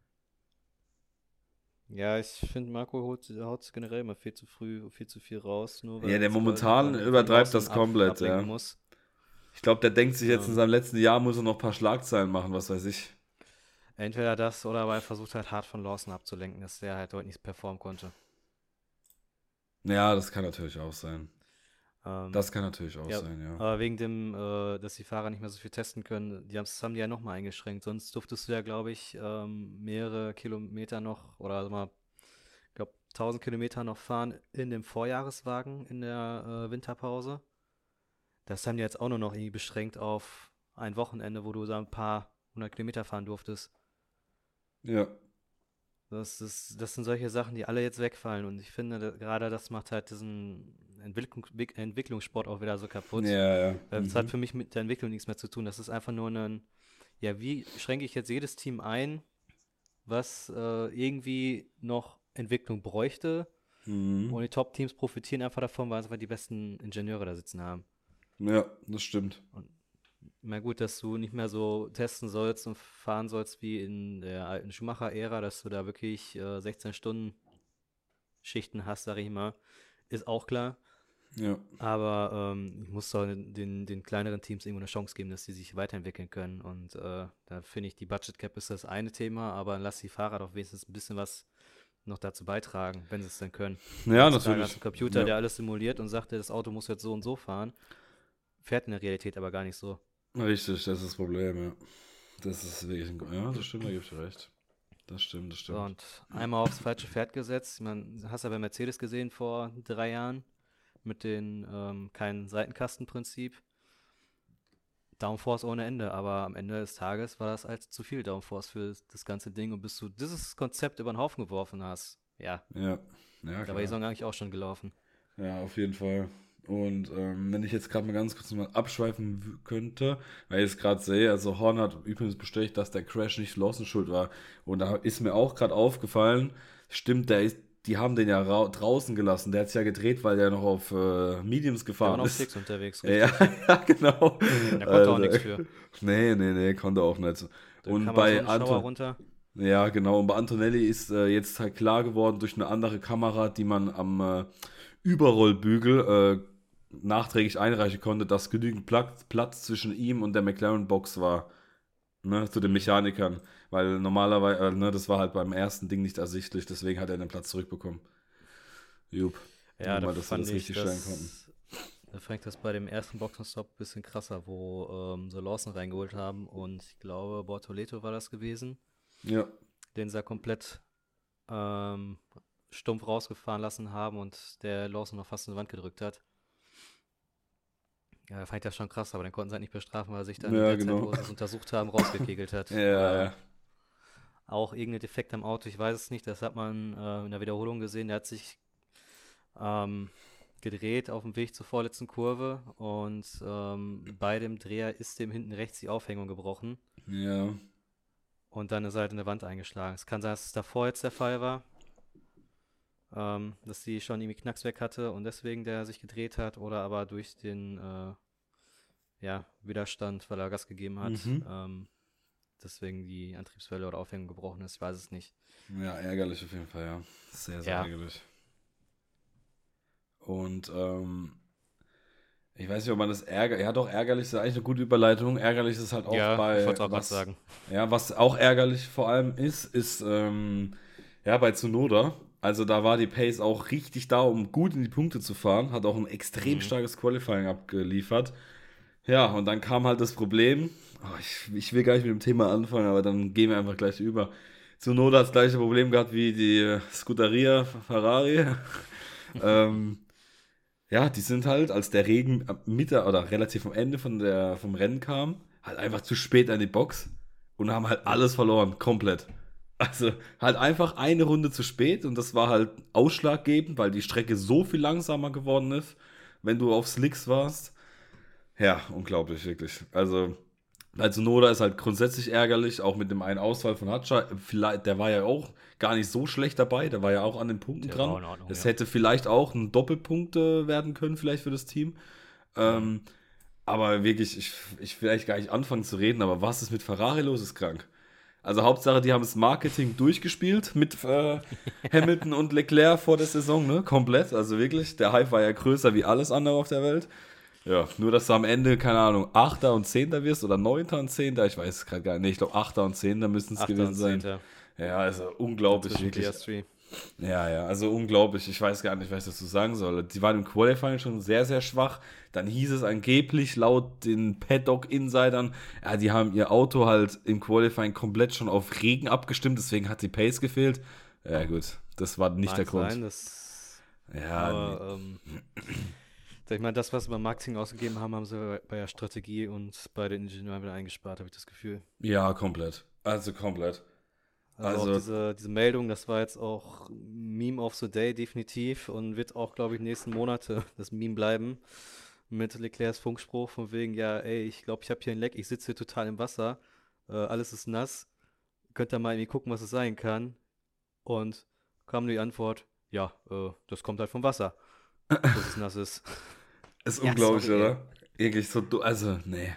S2: Ja, ich finde, Marco haut generell immer viel zu früh, viel zu viel raus, nur weil
S1: Ja,
S2: er
S1: der
S2: jetzt quasi
S1: momentan
S2: von
S1: übertreibt
S2: Lawson
S1: das komplett,
S2: ablenken
S1: ja.
S2: muss.
S1: Ich glaube, der denkt sich jetzt in
S2: Ähm,
S1: seinem letzten Jahr, muss er noch ein paar Schlagzeilen machen, was weiß ich.
S2: Entweder das oder aber er versucht halt hart von Lawson abzulenken, dass der halt heute nicht performen konnte.
S1: Ja, das kann natürlich auch sein.
S2: Ähm,
S1: Das kann natürlich auch
S2: ja,
S1: sein, ja.
S2: aber wegen dem, dass die Fahrer nicht mehr so viel testen können, haben die ja nochmal eingeschränkt. Sonst durftest du ja, glaube ich, mehrere Kilometer noch oder also mal, ich glaube, 1000 Kilometer noch fahren in dem Vorjahreswagen in der Winterpause. Das haben die jetzt auch nur noch irgendwie beschränkt auf ein Wochenende, wo du da ein paar 100 Kilometer fahren durftest.
S1: Ja,
S2: Das sind solche Sachen, die alle jetzt wegfallen. Und ich finde, gerade das macht halt diesen Entwicklungssport auch wieder so kaputt.
S1: ja, ja.
S2: Weil es hat
S1: Mhm.
S2: für mich mit der Entwicklung nichts mehr zu tun. Das ist einfach nur ein, ja, wie schränke ich jetzt jedes Team ein, was irgendwie noch Entwicklung bräuchte? Und
S1: Mhm.
S2: die Top-Teams profitieren einfach davon, weil sie einfach die besten Ingenieure da sitzen haben.
S1: Ja, das stimmt.
S2: Und na gut, dass du nicht mehr so testen sollst und fahren sollst wie in der alten Schumacher-Ära, dass du da wirklich 16 Stunden Schichten hast, sag ich mal, ist auch klar.
S1: Ja,
S2: Aber ich muss doch den kleineren Teams irgendwo eine Chance geben, dass sie sich weiterentwickeln können. Und da finde ich, die Budget Cap ist das eine Thema, aber lass die Fahrer doch wenigstens ein bisschen was noch dazu beitragen, wenn sie es denn können.
S1: ja,
S2: Heutzutage hast du
S1: natürlich.
S2: einen Computer,
S1: Ja,
S2: der alles simuliert und sagt, das Auto muss jetzt so und so fahren. Fährt in der Realität aber gar nicht so.
S1: richtig, das ist das Problem, ja. Das ist wirklich ja, das stimmt, da gebe ich dir recht. Das stimmt, das
S2: So,
S1: stimmt.
S2: und einmal aufs falsche Pferd gesetzt. Man hast ja bei Mercedes gesehen vor 3 Jahren mit dem kein Seitenkastenprinzip. Downforce ohne Ende, aber am Ende des Tages war das als zu viel Downforce für das ganze Ding und bis du dieses Konzept über den Haufen geworfen hast, ja,
S1: Ja, ja,
S2: da war die
S1: klar.
S2: Saison eigentlich auch schon gelaufen.
S1: Ja, auf jeden Fall. Und wenn ich jetzt gerade mal ganz kurz mal abschweifen könnte, weil ich es gerade sehe, also Horn hat übrigens bestätigt, dass der Crash nicht Lawson schuld war. Und da ist mir auch gerade aufgefallen, stimmt, die haben den ja draußen gelassen. Der hat es ja gedreht, weil der noch auf Mediums
S2: Der war
S1: gefahren
S2: noch auf
S1: ist.
S2: Six unterwegs,
S1: Ja,
S2: richtig.
S1: ja, genau.
S2: Da konnte er auch
S1: Also,
S2: nichts für.
S1: nee, nee, nee, konnte auch nicht.
S2: Da
S1: Und
S2: kam er so
S1: bei
S2: einen Schauer
S1: Anton,
S2: runter.
S1: ja, genau. Und bei Antonelli ist jetzt halt klar geworden durch eine andere Kamera, die man am Überrollbügel nachträglich einreichen konnte, dass genügend Platz zwischen ihm und der McLaren-Box war, ne, zu den
S2: Hm.
S1: Mechanikern. Weil normalerweise, ne, das war halt beim ersten Ding nicht ersichtlich, deswegen hat er den Platz zurückbekommen. Jupp.
S2: Ja,
S1: Nur mal, dass wir das richtig stellen konnten.
S2: da fand ich das bei dem ersten Boxenstopp ein bisschen krasser, wo so Lawson reingeholt haben und ich glaube, Bortoleto war das gewesen,
S1: Ja,
S2: den sie da komplett ähm, stumpf rausgefahren lassen haben und der Lawson noch fast in die Wand gedrückt hat. Ja, fand ich das schon krass, aber den konnten sie halt nicht bestrafen, weil er sich dann in
S1: Ja,
S2: der Zeit,
S1: genau.
S2: wo sie es untersucht haben, rausgekegelt hat.
S1: Ja, ja.
S2: Auch irgendein Defekt am Auto, ich weiß es nicht, das hat man in der Wiederholung gesehen. Der hat sich ähm, gedreht auf dem Weg zur vorletzten Kurve und bei dem Dreher ist dem hinten rechts die Aufhängung gebrochen
S1: Ja.
S2: und dann ist er halt in eine Wand eingeschlagen. Es kann sein, dass es davor jetzt der Fall war, dass die schon irgendwie Knacks weg hatte und deswegen der sich gedreht hat oder aber durch den ja, Widerstand, weil er Gas gegeben hat,
S1: Mhm.
S2: deswegen die Antriebswelle oder Aufhängung gebrochen ist. Ich weiß es nicht.
S1: Ja, ärgerlich auf jeden Fall, ja. Sehr, sehr
S2: Ja,
S1: ärgerlich. Und ich weiß nicht, ob man das ärgert. Ja, doch, ärgerlich ist eigentlich eine gute Überleitung. Ärgerlich ist halt auch
S2: ja, ich
S1: bei
S2: wollte es auch gerade
S1: was,
S2: sagen.
S1: ja, was auch ärgerlich vor allem ist, ja, bei Tsunoda. Also da war die Pace auch richtig da, um gut in die Punkte zu fahren. Hat auch ein extrem
S2: Mhm.
S1: starkes Qualifying abgeliefert. Ja, und dann kam halt das Problem. Ich will gar nicht mit dem Thema anfangen, aber dann gehen wir einfach gleich über. Tsunoda hat das gleiche Problem gehabt wie die Scuderia Ferrari. ähm, ja, die sind halt, als der Regen am Mitte oder relativ am Ende vom Rennen kam, halt einfach zu spät an die Box und haben halt
S2: Ja,
S1: alles verloren, komplett. Also halt einfach eine Runde zu spät und das war halt ausschlaggebend, weil die Strecke so viel langsamer geworden ist, wenn du auf Slicks warst. Ja, unglaublich, wirklich. Also, bei Tsunoda ist halt grundsätzlich ärgerlich, auch mit dem einen Ausfall von Hatscha. Vielleicht, der war ja auch gar nicht so schlecht dabei, der war ja auch an den Punkten
S2: der war
S1: dran.
S2: auch in Ordnung,
S1: Es
S2: ja.
S1: hätte vielleicht auch ein Doppelpunkt werden können, vielleicht für das Team.
S2: Mhm.
S1: Ähm, aber wirklich, ich will eigentlich gar nicht anfangen zu reden, aber was ist mit Ferrari los, ist krank. Also Hauptsache, die haben das Marketing durchgespielt mit Hamilton und Leclerc vor der Saison, ne? Komplett. Also wirklich, der Hype war ja größer wie alles andere auf der Welt. Ja, nur dass du am Ende, keine Ahnung, Achter und Zehnter wirst oder Neunter und Zehnter, ich weiß es gerade gar nicht. Ich glaube, Achter und Zehnter müssten es
S2: Achter
S1: gewesen
S2: und
S1: sein.
S2: Zehnter.
S1: Ja, also unglaublich,
S2: Inzwischen
S1: wirklich.
S2: Piastri.
S1: Ja, ja, also unglaublich. Ich weiß gar nicht, was ich dazu sagen soll. Die waren im Qualifying schon sehr, sehr schwach. Dann hieß es angeblich laut den Paddock-Insidern, ja, die haben ihr Auto halt im Qualifying komplett schon auf Regen abgestimmt, deswegen hat die Pace gefehlt. Ja, gut, das war nicht der
S2: Mag
S1: Grund.
S2: sein, das.
S1: Ja, nee.
S2: Aber, sag ich mal, das, was sie beim Marketing ausgegeben haben, haben sie bei der Strategie und bei den Ingenieuren wieder eingespart, habe ich das Gefühl.
S1: Ja, komplett. Also komplett.
S2: Also auch
S1: Also,
S2: diese Meldung, das war jetzt auch Meme of the Day definitiv und wird auch, glaube ich, nächsten Monate das Meme bleiben. Mit Leclercs Funkspruch von wegen, ja, ey, ich glaube, ich habe hier ein Leck, ich sitze hier total im Wasser, alles ist nass, könnt ihr mal irgendwie gucken, was es sein kann. Und kam die Antwort, ja, das kommt halt vom Wasser, dass es nass ist.
S1: ist
S2: Ja,
S1: unglaublich,
S2: sorry, ey.
S1: oder? Wirklich so, also, nee.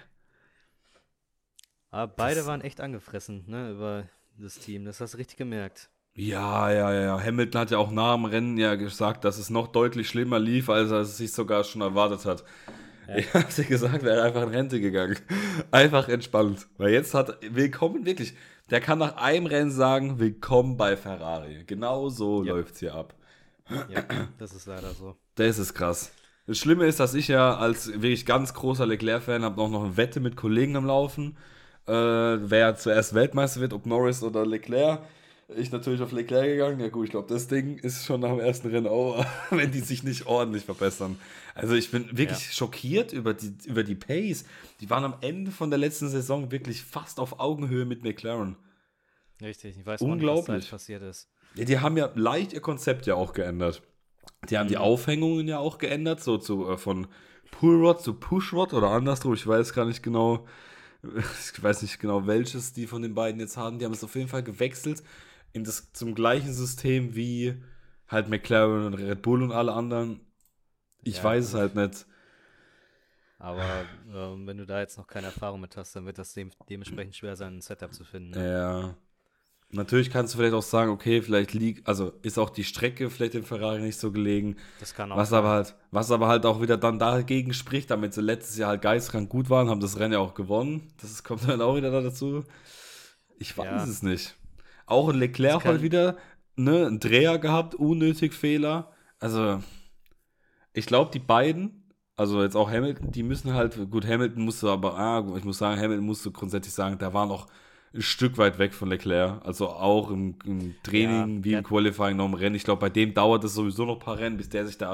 S2: Aber beide
S1: Das,
S2: waren echt angefressen, ne, über das Team. Das hast du richtig gemerkt.
S1: ja, ja, ja, ja. Hamilton hat ja auch nach dem Rennen ja gesagt, dass es noch deutlich schlimmer lief, als er es sich sogar schon erwartet hat.
S2: Ja,
S1: Ich hatte gesagt, er wäre einfach in Rente gegangen. Einfach entspannt. Weil jetzt hat, willkommen, wirklich, der kann nach einem Rennen sagen, willkommen bei Ferrari. Genau so
S2: ja,
S1: läuft's hier ab.
S2: ja, das ist leider so.
S1: Das ist krass. Das Schlimme ist, dass ich ja als wirklich ganz großer Leclerc-Fan habe auch noch eine Wette mit Kollegen am Laufen, wer zuerst Weltmeister wird, ob Norris oder Leclerc. Ich natürlich auf Leclerc gegangen. Ja gut, ich glaube, das Ding ist schon nach dem ersten Rennen over, wenn die sich nicht ordentlich verbessern. Also ich bin
S2: Ja,
S1: wirklich schockiert über die Pace. Die waren am Ende von der letzten Saison wirklich fast auf Augenhöhe mit McLaren.
S2: richtig. Ich weiß auch nicht, was da jetzt
S1: Unglaublich.
S2: passiert ist.
S1: Ja, die haben ja leicht ihr Konzept ja auch geändert. Die haben die
S2: Mhm.
S1: Aufhängungen ja auch geändert, so von Pullrod zu Pushrod oder andersrum. Ich weiß gar nicht genau, ich weiß nicht genau, welches die von den beiden jetzt haben. Die haben es auf jeden Fall gewechselt zum gleichen System wie halt McLaren und Red Bull und alle anderen. Ich
S2: Ja,
S1: weiß es
S2: gut.
S1: halt nicht.
S2: Aber wenn du da jetzt noch keine Erfahrung mit hast, dann wird das dementsprechend schwer sein, ein Setup zu finden, ne?
S1: Ja. Natürlich kannst du vielleicht auch sagen, okay, vielleicht also ist auch die Strecke vielleicht dem Ferrari nicht so gelegen.
S2: Das kann auch
S1: Was aber
S2: sein.
S1: halt, was aber halt auch wieder dann dagegen spricht, damit sie letztes Jahr halt geisteskrank gut waren, haben das Rennen ja auch gewonnen. Das kommt dann auch wieder dazu. Ich weiß
S2: Ja,
S1: es nicht. Auch ein
S2: es
S1: Leclerc halt
S2: kann.
S1: wieder, ne, einen Dreher gehabt, unnötig Fehler. Also, ich glaube, die beiden, also jetzt auch Hamilton, die müssen halt, gut, Hamilton musste aber, ich muss sagen, Hamilton musste grundsätzlich sagen, der war noch ein Stück weit weg von Leclerc. Also auch im
S2: Ja,
S1: Training wie im Qualifying noch im Rennen. Ich glaube, bei dem dauert es sowieso noch ein paar Rennen, bis der sich da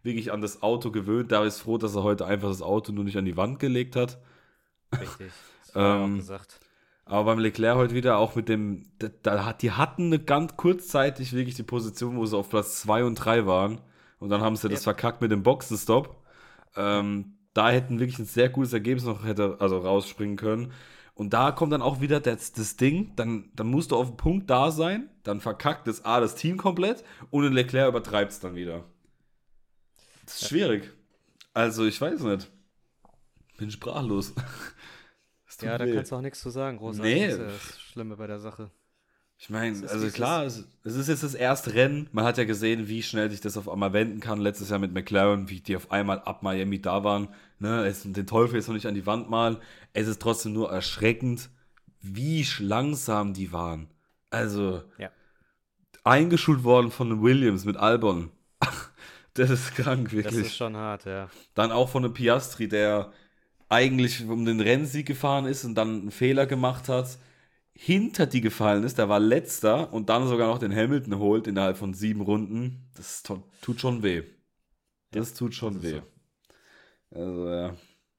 S1: wirklich an das Auto gewöhnt. Da ist froh, dass er heute einfach das Auto nur nicht an die Wand gelegt hat.
S2: Richtig, das war ja auch
S1: Ähm,
S2: gesagt.
S1: aber beim Leclerc heute wieder auch mit dem, die hatten eine ganz kurzzeitig wirklich die Position, wo sie auf Platz 2 und 3 waren. Und dann haben sie das
S2: Yep.
S1: verkackt mit dem Boxenstopp. Da hätten wirklich ein sehr gutes Ergebnis noch rausspringen können. Und da kommt dann auch wieder das Ding, dann musst du auf den Punkt da sein, dann verkackt das Team komplett und den Leclerc übertreibt es dann wieder. Das ist schwierig. Also, ich weiß nicht. Bin sprachlos. Es tut
S2: Ja, da
S1: weh.
S2: kannst du auch nichts zu sagen, großartig.
S1: Nee.
S2: Das ist ja das Schlimme bei der Sache.
S1: Ich meine,
S2: Es ist,
S1: also
S2: wie es
S1: klar, es ist jetzt das erste Rennen. Man hat ja gesehen, wie schnell sich das auf einmal wenden kann. Letztes Jahr mit McLaren, wie die auf einmal ab Miami da waren. Ne, den Teufel jetzt noch nicht an die Wand malen. Es ist trotzdem nur erschreckend, wie langsam die waren. Also,
S2: Ja.
S1: eingeschult worden von den Williams mit Albon. Das ist krank,
S2: Das ist
S1: wirklich.
S2: schon hart, ja.
S1: Dann auch von einem Piastri, der eigentlich um den Rennsieg gefahren ist und dann einen Fehler gemacht hat, hinter die gefallen ist, der war letzter und dann sogar noch den Hamilton holt innerhalb von 7 Runden. Das tut schon weh. Das
S2: Ja,
S1: tut schon
S2: das ist
S1: weh.
S2: so.
S1: Also ja.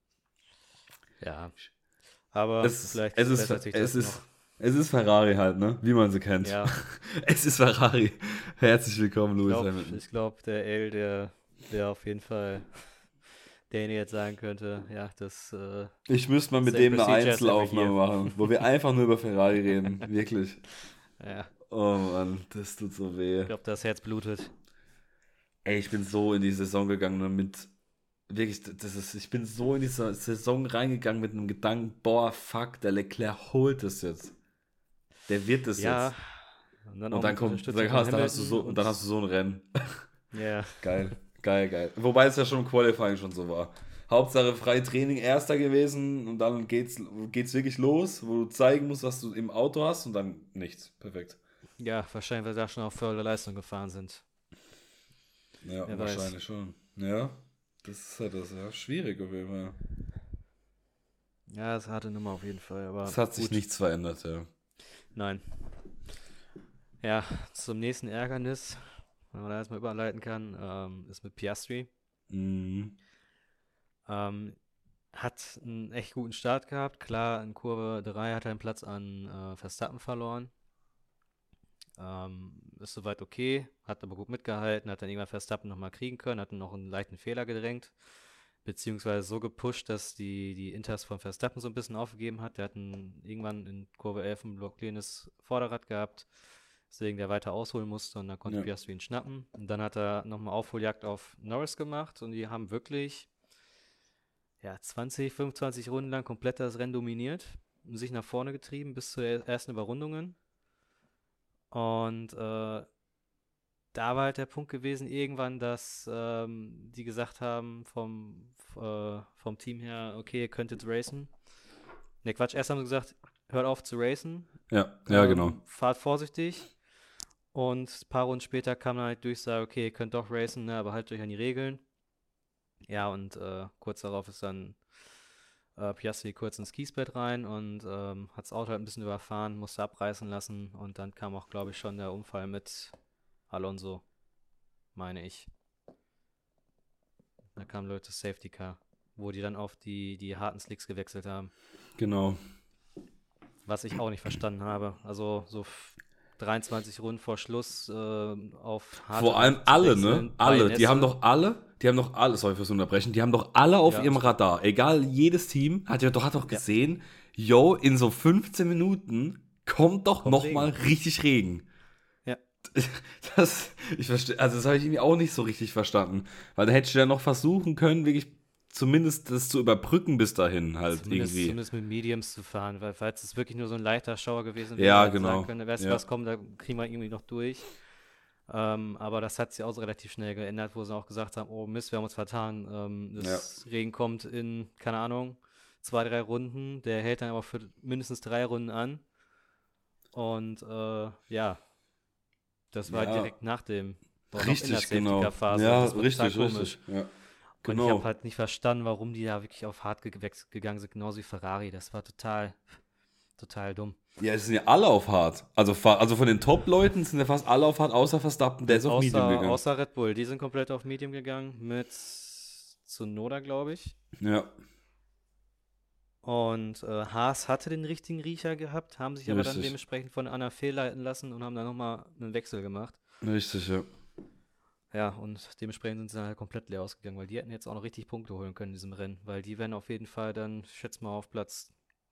S2: Ja. Aber vielleicht bessert sich das noch.
S1: Es ist Ferrari halt, ne? Wie man sie kennt.
S2: Ja,
S1: Es ist Ferrari. Herzlich willkommen, Lewis Hamilton.
S2: ich glaube, der L, der wäre auf jeden Fall derjenige jetzt sagen könnte, ja, das
S1: Ich müsste mal mit
S2: Same
S1: dem eine
S2: procedure as every
S1: Einzelaufnahme
S2: year.
S1: machen, wo wir einfach nur über Ferrari reden. Wirklich.
S2: Ja,
S1: Oh Mann, das tut so weh.
S2: ich glaube, das Herz blutet.
S1: Ey, ich bin so in die Saison gegangen damit. Wirklich, ich bin so in diese Saison reingegangen mit einem Gedanken, boah, fuck, der Leclerc holt es jetzt. Der wird es
S2: Ja,
S1: jetzt.
S2: und dann auch
S1: Und dann
S2: mit
S1: kommt,
S2: Unterstützung
S1: dann
S2: von
S1: hast, dann hast du
S2: Hamilton
S1: so, und dann hast du so ein Rennen.
S2: ja,
S1: Geil, geil, geil. Wobei es ja schon im Qualifying schon so war. Hauptsache frei Training erster gewesen und dann geht's wirklich los, wo du zeigen musst, was du im Auto hast und dann nichts. Perfekt.
S2: ja, wahrscheinlich, weil wir da schon auf volle Leistung gefahren sind.
S1: Ja,
S2: Wer weiß.
S1: wahrscheinlich schon. Ja, das ist halt das, ja. Schwierig auf jeden Fall.
S2: Ja, das ist eine harte Nummer auf jeden Fall, aber
S1: Es hat sich
S2: gut.
S1: nichts verändert, ja.
S2: Nein. Ja, zum nächsten Ärgernis, wenn man da erstmal überleiten kann, ist mit Piastri.
S1: Mhm.
S2: Hat einen echt guten Start gehabt. Klar, in Kurve 3 hat er einen Platz an Verstappen verloren. Ist soweit okay, hat aber gut mitgehalten, hat dann irgendwann Verstappen nochmal kriegen können, hat dann noch einen leichten Fehler gedrängt, beziehungsweise so gepusht, dass die Inters von Verstappen so ein bisschen aufgegeben hat. Der hat irgendwann in Kurve 11 ein blockierendes Vorderrad gehabt, deswegen der weiter ausholen musste und dann konnte
S1: Ja.
S2: Piastri ihn schnappen. Und dann hat er nochmal Aufholjagd auf Norris gemacht und die haben wirklich 20, 25 Runden lang komplett das Rennen dominiert und sich nach vorne getrieben bis zur ersten Überrundungen. Und da war halt der Punkt gewesen, irgendwann, dass die gesagt haben vom Team her, okay, ihr könnt jetzt racen. Ne, Quatsch, erst haben sie gesagt, hört auf zu racen,
S1: Ja, genau.
S2: fahrt vorsichtig. Und ein paar Runden später kam dann halt Durchsage, okay, ihr könnt doch racen, ne, aber haltet euch an die Regeln. Ja, und kurz darauf ist dann Piastri kurz ins Kiesbett rein und hat das Auto halt ein bisschen überfahren, musste abreißen lassen und dann kam auch, glaube ich, schon der Unfall mit Alonso, meine ich. Da kam Leute das Safety Car, wo die dann auf die harten Slicks gewechselt haben,
S1: Genau.
S2: was ich auch nicht verstanden habe. Also so 23 Runden vor Schluss auf harte
S1: Vor allem
S2: Reifen zu
S1: alle,
S2: wechseln,
S1: ne?
S2: bei
S1: Alle. Die haben
S2: Nässe.
S1: doch alle, sorry fürs Unterbrechen, die haben doch alle auf
S2: Ja,
S1: ihrem
S2: ist gut.
S1: Radar. Egal, jedes Team hat doch
S2: Ja,
S1: gesehen, yo, in so 15 Minuten kommt doch
S2: kommt
S1: nochmal
S2: Regen.
S1: richtig Regen.
S2: Ja,
S1: Ich verstehe, also das habe ich irgendwie auch nicht so richtig verstanden. Weil da hättest du ja noch versuchen können, wirklich zumindest das zu überbrücken bis dahin halt irgendwie.
S2: zumindest mit Mediums zu fahren, weil falls es wirklich nur so ein leichter Schauer gewesen
S1: Ja,
S2: wäre, hätten
S1: genau.
S2: sagen können, weißt du
S1: Ja.
S2: was, komm, da kriegen wir irgendwie noch durch. Aber das hat sich auch so relativ schnell geändert, wo sie auch gesagt haben, oh Mist, wir haben uns vertan. Das Regen kommt in, keine Ahnung, 2, 3 Runden. Der hält dann aber für mindestens 3 Runden an. Und das war
S1: Ja,
S2: direkt nach dem, oder noch in der
S1: richtig,
S2: Safety
S1: genau.
S2: Car Phase.
S1: Ja,
S2: Das war total
S1: richtig,
S2: komisch.
S1: richtig. Ja,
S2: Und ich
S1: genau.
S2: habe halt nicht verstanden, warum die da wirklich auf hart gegangen sind, genauso wie Ferrari. Das war total. total dumm.
S1: Ja, es sind ja alle auf hart. Also von den Top-Leuten sind ja fast alle auf hart, außer Verstappen, der ist auf Medium gegangen.
S2: Außer Red Bull, die sind komplett auf Medium gegangen mit Tsunoda, glaube ich.
S1: Ja,
S2: Und Haas hatte den richtigen Riecher gehabt, haben sich aber dann
S1: richtig.
S2: dementsprechend von Anna fehlleiten lassen und haben dann nochmal einen Wechsel gemacht.
S1: Richtig, ja.
S2: Ja, und dementsprechend sind sie dann halt komplett leer ausgegangen, weil die hätten jetzt auch noch richtig Punkte holen können in diesem Rennen, weil die wären auf jeden Fall dann, ich schätze mal, auf Platz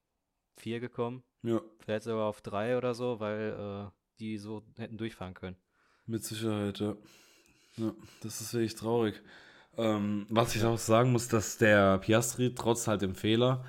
S2: 4 gekommen,
S1: Ja,
S2: vielleicht sogar auf 3 oder so, weil die so hätten durchfahren können.
S1: mit Sicherheit, ja. Ja, das ist wirklich traurig. Was ich
S2: Ja,
S1: auch sagen muss, dass der Piastri trotz halt dem Fehler,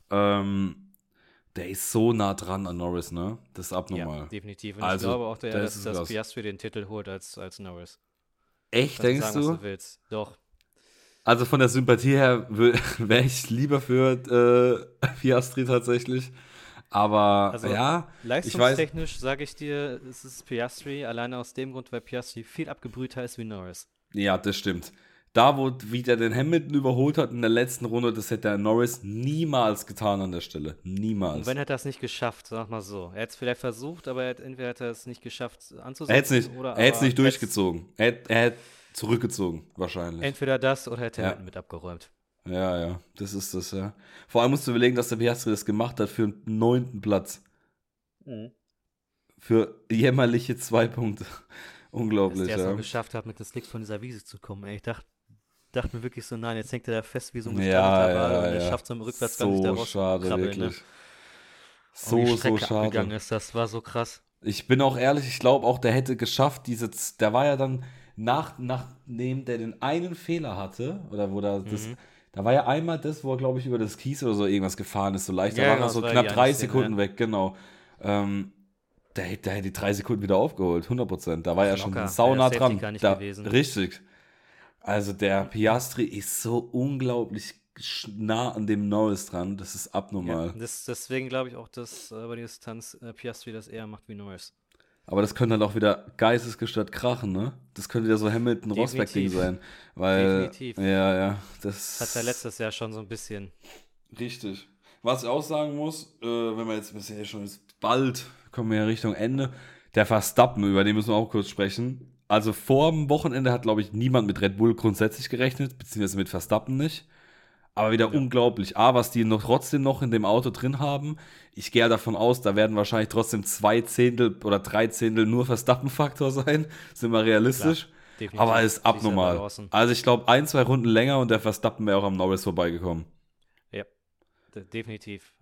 S1: ähm, der ist so nah dran an Norris, ne? Das ist
S2: ja,
S1: abnormal.
S2: definitiv. Und ich
S1: Also,
S2: glaube auch,
S1: das ist
S2: dass
S1: krass.
S2: Piastri den Titel holt als Norris.
S1: Echt,
S2: Kannst du
S1: denkst
S2: sagen, was
S1: du?
S2: du willst. Doch.
S1: Also von der Sympathie her wäre ich lieber für Piastri tatsächlich. Aber
S2: Also
S1: ja, ich weiß.
S2: leistungstechnisch sage ich dir, es ist Piastri, alleine aus dem Grund, weil Piastri viel abgebrühter ist wie Norris.
S1: Ja, das stimmt. Da, wo wie der den Hamilton überholt hat in der letzten Runde, das hätte der Norris niemals getan an der Stelle.
S2: Und wenn
S1: Niemals.
S2: er das nicht geschafft, sag mal so. Er hat es vielleicht versucht, aber entweder hat er es nicht geschafft
S1: Er hätte es
S2: anzusetzen
S1: nicht,
S2: oder
S1: er hätte es
S2: aber
S1: nicht durchgezogen. Er hätte zurückgezogen, wahrscheinlich.
S2: entweder das oder hätte
S1: Ja,
S2: Hamilton mit abgeräumt.
S1: ja, ja. Das ist das, ja. Vor allem musst du überlegen, dass der Piastri das gemacht hat für einen 9. Platz.
S2: Mhm.
S1: Für jämmerliche 2 Punkte.
S2: Dass
S1: Unglaublich,
S2: der es noch
S1: ja.
S2: geschafft hat, mit dem Slicks von dieser Wiese zu kommen. Ey, ich dachte mir wirklich so, nein, jetzt hängt er da fest wie so ein
S1: Ja,
S2: gestrandeter Wal
S1: ja,
S2: und er
S1: ja.
S2: schafft es im Rückwärtsgang sich da
S1: So schade,
S2: rauszukrabbeln, ne?
S1: wirklich.
S2: Und die
S1: So
S2: Strecke
S1: schade.
S2: abgegangen ist, das war so krass.
S1: Ich bin auch ehrlich, ich glaube auch, der hätte geschafft, der war ja dann nachdem der den einen Fehler hatte, oder wo
S2: Mhm.
S1: da war ja einmal das, wo er, glaube ich, über das Kies oder so irgendwas gefahren ist, so leicht, da
S2: Ja,
S1: war er
S2: genau, das
S1: so
S2: war ja die
S1: knapp
S2: eine
S1: 3 Sekunden
S2: Szene,
S1: weg, genau. Ähm, der hätte die 3 Sekunden wieder aufgeholt, 100%. Da war
S2: Ach,
S1: er schon
S2: locker. Wäre
S1: saunah
S2: Safety
S1: dran.
S2: gar nicht
S1: Da,
S2: gewesen.
S1: richtig. Also der Piastri ist so unglaublich nah an dem Norris dran, das ist
S2: Ja,
S1: abnormal.
S2: deswegen glaube ich auch, dass über die Distanz Piastri das eher macht wie Norris.
S1: Aber das könnte halt auch wieder geistesgestört krachen, ne? Das könnte ja so Hamilton-Rosberg-Ding
S2: Definitiv.
S1: sein. Weil,
S2: Definitiv.
S1: ja, ja,
S2: Das hat er
S1: das
S2: letztes Jahr schon so ein bisschen.
S1: richtig. Was ich auch sagen muss, wenn wir jetzt bisher schon jetzt bald kommen wir ja Richtung Ende, der Verstappen, über den müssen wir auch kurz sprechen. Also vor dem Wochenende hat, glaube ich, niemand mit Red Bull grundsätzlich gerechnet, beziehungsweise mit Verstappen nicht. Aber wieder
S2: Ja,
S1: unglaublich. A, was die trotzdem noch in dem Auto drin haben. Ich gehe ja davon aus, da werden wahrscheinlich trotzdem 2 Zehntel oder 3 Zehntel nur Verstappen-Faktor sein. Sind wir
S2: klar.
S1: realistisch. Aber
S2: Definitiv.
S1: ist
S2: Siehst ja bei
S1: abnormal.
S2: Lawson.
S1: Also ich glaube, 1, 2 Runden länger und der Verstappen wäre auch am Norris vorbeigekommen.
S2: Ja, definitiv.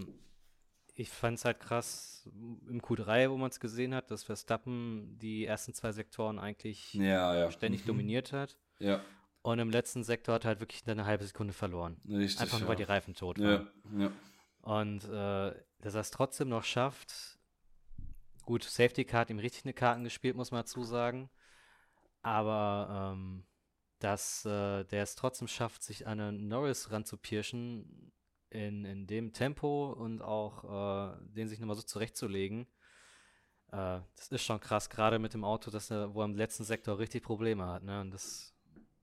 S2: Ich fand es halt krass im Q3, wo man es gesehen hat, dass Verstappen die ersten zwei Sektoren eigentlich
S1: Ja, ja.
S2: ständig dominiert hat.
S1: Ja,
S2: Und im letzten Sektor hat er halt wirklich eine halbe Sekunde verloren.
S1: richtig,
S2: Einfach nur, weil
S1: ja.
S2: die Reifen tot
S1: Ja,
S2: waren.
S1: ja.
S2: Und dass er es trotzdem noch schafft. Gut, Safety Car hat ihm richtig eine Karten gespielt, muss man dazu sagen. Aber dass der es trotzdem schafft, sich an einen Norris ranzupirschen in dem Tempo und auch den sich nochmal so zurechtzulegen, das ist schon krass, gerade mit dem Auto, wo er im letzten Sektor richtig Probleme hat. Ne? Und das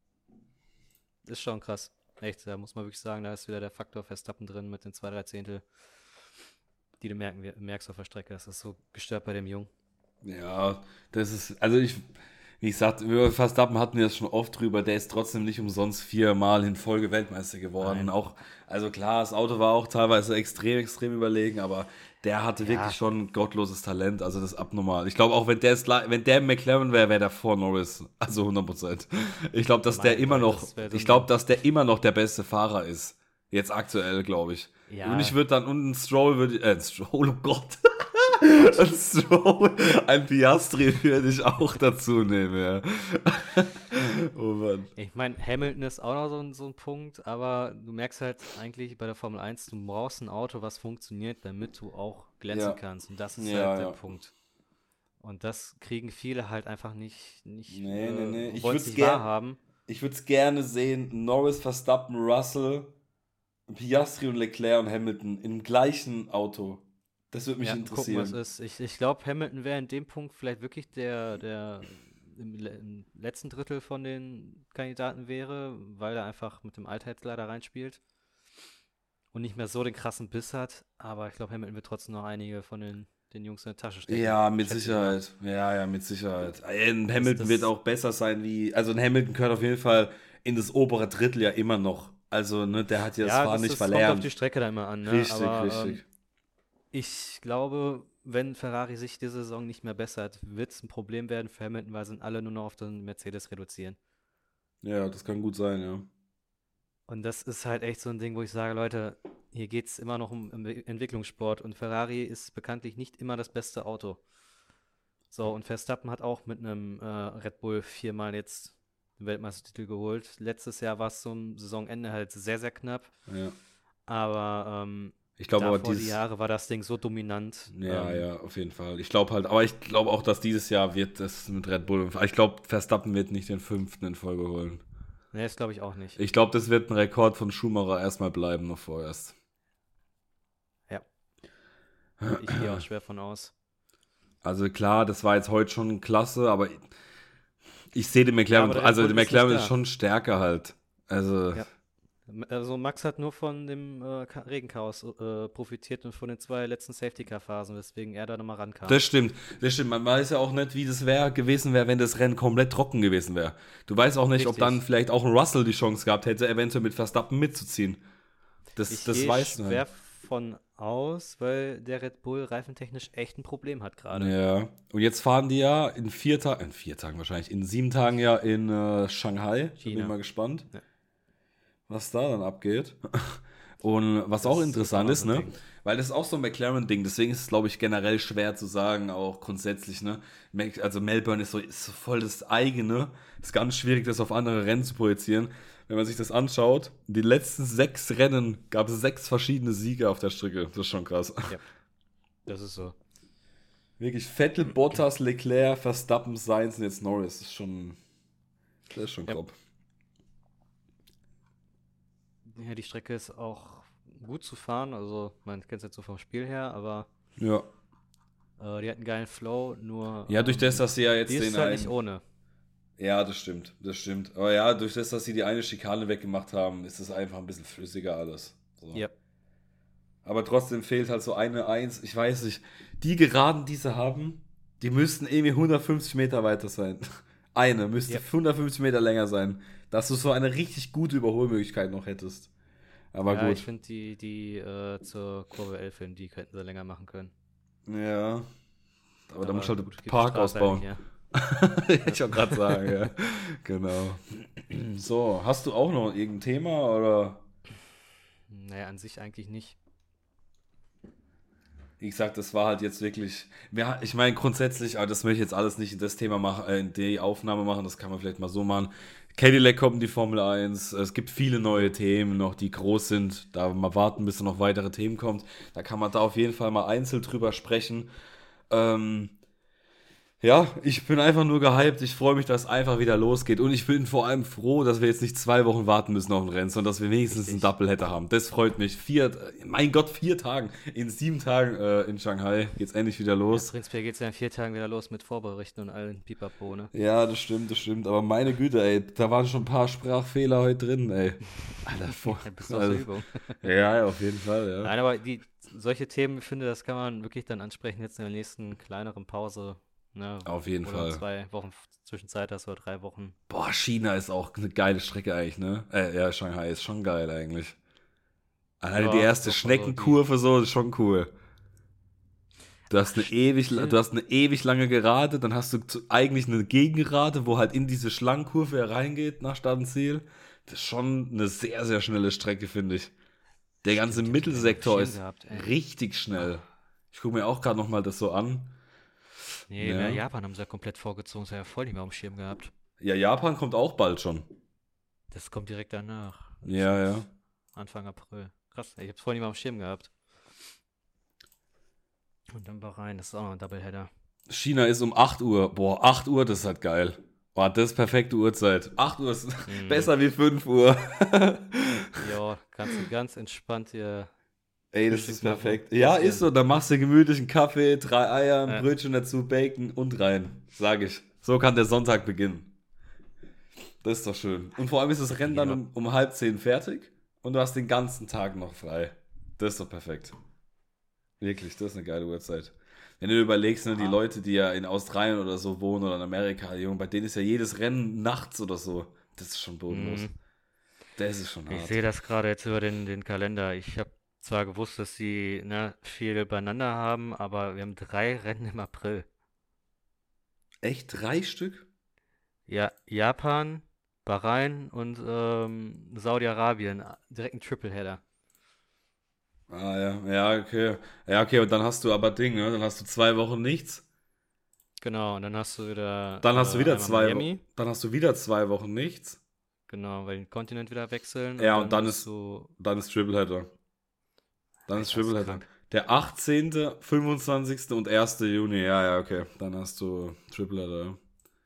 S2: ist schon krass. Echt, da muss man wirklich sagen, da ist wieder der Faktor Verstappen drin mit den 2, 3 Zehntel, die du merkst auf der Strecke. Das ist so gestört bei dem Jungen.
S1: Ja, das ist, also wie gesagt, über Verstappen hatten wir das schon oft drüber, der ist trotzdem nicht umsonst 4 Mal in Folge Weltmeister geworden.
S2: Nein.
S1: Auch, also klar, das Auto war auch teilweise extrem, extrem überlegen, aber der hatte wirklich
S2: Ja,
S1: schon gottloses Talent, also das ist abnormal. Ich glaube auch, wenn der McLaren wäre, wäre der vor Norris, also 100%. Ich glaube,
S2: das wäre so
S1: ich glaube,
S2: ein.
S1: dass der immer noch der beste Fahrer ist. Jetzt aktuell, glaube ich. Und ich
S2: Ja,
S1: würde dann, und ein Stroll würde, ein Stroll, oh Gott.
S2: Gott.
S1: Ein Stroll, ein Piastri würde ich auch dazu nehmen, ja. Oh Mann.
S2: Ich meine, Hamilton ist auch noch so ein Punkt, aber du merkst halt eigentlich bei der Formel 1, du brauchst ein Auto, was funktioniert, damit du auch glänzen
S1: Ja,
S2: kannst. Und das ist
S1: ja,
S2: halt der
S1: ja.
S2: Punkt. Und das kriegen viele halt einfach nicht
S1: Nee, nee, nee.
S2: wollen es nicht wahrhaben.
S1: Ich würde es gerne sehen, Norris, Verstappen, Russell, Piastri und Leclerc und Hamilton im gleichen Auto. Das würde mich
S2: Ja, gucken, was
S1: interessieren.
S2: ist. Ich glaube, Hamilton wäre in dem Punkt vielleicht wirklich der im letzten Drittel von den Kandidaten wäre, weil er einfach mit dem Alter jetzt leider reinspielt. und nicht mehr so den krassen Biss hat. Aber ich glaube, Hamilton wird trotzdem noch einige von den Jungs in der Tasche stecken.
S1: Ja, mit
S2: Schätze ich mal.
S1: Sicherheit. Ja, mit Sicherheit. Ein
S2: Das,
S1: Hamilton wird
S2: das,
S1: auch besser sein also ein Hamilton gehört auf jeden Fall in das obere Drittel ja immer noch. Also, ne, der hat ja das
S2: ja,
S1: Fahren
S2: das,
S1: nicht
S2: das kommt auf die
S1: verlernt.
S2: Strecke da immer an, ne?
S1: Richtig,
S2: Aber
S1: richtig.
S2: ich glaube, wenn Ferrari sich diese Saison nicht mehr bessert, wird es ein Problem werden für Hamilton, weil sind alle nur noch auf den Mercedes reduzieren.
S1: Ja, das kann gut sein, ja.
S2: Und das ist halt echt so ein Ding, wo ich sage, Leute, hier geht es immer noch um Entwicklungssport und Ferrari ist bekanntlich nicht immer das beste Auto. So, und Verstappen hat auch mit einem Red Bull viermal jetzt den Weltmeistertitel geholt. Letztes Jahr war es zum Saisonende halt sehr, sehr knapp.
S1: Ja.
S2: Aber
S1: Ich glaube aber
S2: davor die Jahre war das Ding so dominant.
S1: ja, auf jeden Fall. Aber ich glaube auch, dass dieses Jahr wird es mit Red Bull. Ich glaube, Verstappen wird nicht den 5. in Folge holen.
S2: Ne, das glaube ich auch nicht.
S1: Ich glaube, das wird ein Rekord von Schumacher erstmal bleiben, noch vorerst.
S2: Ja, ich gehe auch schwer von aus.
S1: Also klar, das war jetzt heute schon klasse, aber ich sehe den
S2: Ja,
S1: McLaren,
S2: aber der Red
S1: also
S2: Bull
S1: der
S2: ist nicht
S1: McLaren ist
S2: da.
S1: schon stärker halt. Also,
S2: Ja. Also Max hat nur von dem Regenchaos profitiert und von den 2 letzten Safety-Car-Phasen, weswegen er da nochmal rankam.
S1: das stimmt, das stimmt. Man weiß ja auch nicht, wie das gewesen wäre, wenn das Rennen komplett trocken gewesen wäre. Du weißt auch nicht, ob dann
S2: Richtig.
S1: vielleicht auch ein Russell die Chance gehabt hätte, eventuell mit Verstappen mitzuziehen. Das,
S2: Ich
S1: das
S2: gehe
S1: weißt du
S2: schwer
S1: nicht.
S2: von aus, weil der Red Bull reifentechnisch echt ein Problem hat gerade.
S1: Ja. Und jetzt fahren die ja in 4 Tagen wahrscheinlich, in 7 Tagen ja in Shanghai. Da bin ich
S2: China.
S1: mal gespannt,
S2: Ja.
S1: was da dann abgeht. Und was auch
S2: Das ist auch
S1: interessant
S2: noch
S1: ist,
S2: so ein
S1: ne?
S2: Ding.
S1: Weil das ist auch so ein McLaren-Ding, deswegen ist es, glaube ich, generell schwer zu sagen, auch grundsätzlich, ne? Also Melbourne ist so voll das eigene. Ist ganz schwierig, das auf andere Rennen zu projizieren. Wenn man sich das anschaut, die letzten 6 Rennen gab es 6 verschiedene Siege auf der Strecke. Das ist schon krass.
S2: Ja, das ist so.
S1: Wirklich Vettel, Bottas, Leclerc, Verstappen, Sainz und jetzt Norris. Das ist schon
S2: Ja.
S1: grob.
S2: Ja, die Strecke ist auch gut zu fahren, also man kennt es jetzt so vom Spiel her, aber
S1: Ja.
S2: die hat einen geilen Flow, nur
S1: Ja, durch das, dass sie ja
S2: die
S1: jetzt
S2: ist
S1: den
S2: halt nicht
S1: einen.
S2: ohne.
S1: Ja, das stimmt. Aber ja, durch das, dass sie die eine Schikane weggemacht haben, ist es einfach ein bisschen flüssiger alles. So.
S2: Ja,
S1: Aber trotzdem fehlt halt so eine Eins. Ich weiß nicht. Die Geraden, die sie haben, die müssten irgendwie 150 Meter weiter sein. Eine müsste
S2: ja.
S1: 150 Meter länger sein, dass du so eine richtig gute Überholmöglichkeit noch hättest. Aber
S2: Ja, ich
S1: gut.
S2: finde die zur Kurve 11 hin, die könnten sie länger machen können.
S1: Ja. Aber da musst du
S2: Aber
S1: halt einen
S2: gut, geht die
S1: Park
S2: Straße halt
S1: ausbauen.
S2: nicht her.
S1: Ich wollte gerade sagen, ja. Genau. So, hast du auch noch irgendein Thema oder?
S2: Naja, an sich eigentlich nicht.
S1: Wie gesagt, das war halt jetzt wirklich. Ja, ich meine, grundsätzlich, aber das möchte ich jetzt alles nicht in das Thema machen, in die Aufnahme machen, das kann man vielleicht mal so machen. Cadillac kommt in die Formel 1. Es gibt viele neue Themen noch, die groß sind. Da mal warten, bis noch weitere Themen kommt. Da kann man da auf jeden Fall mal einzeln drüber sprechen. Ähm, Ja, ich bin einfach nur gehypt. Ich freue mich, dass es einfach wieder losgeht. Und ich bin vor allem froh, dass wir jetzt nicht 2 Wochen warten müssen auf ein Rennen, sondern dass wir wenigstens einen
S2: Richtig.
S1: Doubleheader haben. Das freut mich. Mein Gott, 4 Tagen. In 7 Tagen in Shanghai geht's endlich wieder
S2: Ja,
S1: los.
S2: prinzipiell geht es ja in 4 Tagen wieder los mit Vorberichten und allen Pipapo, ne?
S1: Ja, das stimmt, das stimmt. Aber meine Güte, ey, da waren schon ein paar Sprachfehler heute drin, ey. Alter,
S2: Bist du aus der
S1: also,
S2: Übung.
S1: ja, auf jeden Fall, ja.
S2: Nein, aber solche Themen, ich finde, das kann man wirklich dann ansprechen jetzt in der nächsten kleineren Pause, ne?
S1: Auf jeden
S2: Oder
S1: Fall.
S2: 2 Wochen Zwischenzeit hast oder 3 Wochen.
S1: Boah, China ist auch eine geile Strecke eigentlich, ne? Ja, Shanghai ist schon geil eigentlich. Alleine die
S2: Ja,
S1: erste
S2: doch, also
S1: Schneckenkurve so ist schon cool. Du hast eine ewig lange Gerade, dann hast du eigentlich eine Gegengerade, wo halt in diese Schlangenkurve hereingeht nach Start und Ziel. Das ist schon eine sehr, sehr schnelle Strecke, finde ich. Der ganze
S2: stimmt, die hab ich gar nicht auf dem
S1: Mittelsektor
S2: Schirm
S1: ist
S2: gehabt, ey.
S1: richtig schnell. Ich gucke mir auch gerade nochmal das so an.
S2: Nee, mehr
S1: Ja.
S2: Japan haben sie ja komplett vorgezogen, das haben ja voll nicht mehr auf dem Schirm gehabt.
S1: Ja, Japan kommt auch bald schon.
S2: Das kommt direkt danach.
S1: Ja, ja.
S2: Anfang April. Krass, ey, ich hab's voll nicht mehr auf dem Schirm gehabt. Und dann Bahrain, das ist auch noch ein Doubleheader.
S1: China ist um 8 Uhr. Boah, 8 Uhr, das ist halt geil. Boah, das ist perfekte Uhrzeit. 8 Uhr ist
S2: Mhm.
S1: besser wie 5 Uhr.
S2: Ja, kannst du ganz entspannt hier
S1: Ey, das
S2: Frühstück
S1: ist
S2: machen.
S1: perfekt. Ja,
S2: Passieren.
S1: ist so. Dann machst du gemütlichen Kaffee, 3 Eier, ein
S2: Ja.
S1: Brötchen dazu, Bacon und rein. Sag ich. So kann der Sonntag beginnen. Das ist doch schön. Und vor allem ist das Rennen dann
S2: Ja.
S1: um 9:30 fertig und du hast den ganzen Tag noch frei. Das ist doch perfekt. Wirklich, das ist eine geile Uhrzeit. Wenn du überlegst, ne, die
S2: Ja.
S1: Leute, die ja in Australien oder so wohnen oder in Amerika, Junge, bei denen ist ja jedes Rennen nachts oder so. Das ist schon bodenlos.
S2: Hm,
S1: Das ist schon
S2: ich
S1: hart.
S2: sehe das gerade jetzt über den Kalender. Ich habe zwar gewusst, dass sie ne, viel beieinander haben, aber wir haben 3 Rennen im April.
S1: Echt 3 Stück?
S2: Ja, Japan, Bahrain und Saudi-Arabien. Direkt ein Tripleheader.
S1: Ah ja, ja, okay. Ja, okay, und dann hast du aber Ding, ne? Dann hast du 2 Wochen nichts.
S2: Genau, und dann hast du wieder
S1: Dann hast du wieder
S2: einmal Miami.
S1: dann hast du wieder 2 Wochen nichts.
S2: Genau, weil die den Kontinent wieder wechseln und
S1: Ja, und
S2: dann musst du.
S1: dann ist Tripleheader. Dann ist
S2: Alter, das ist
S1: Tripleheader.
S2: krank.
S1: Der 18., 25. und 1. Juni. Ja, ja, okay. Dann hast du Tripleheader.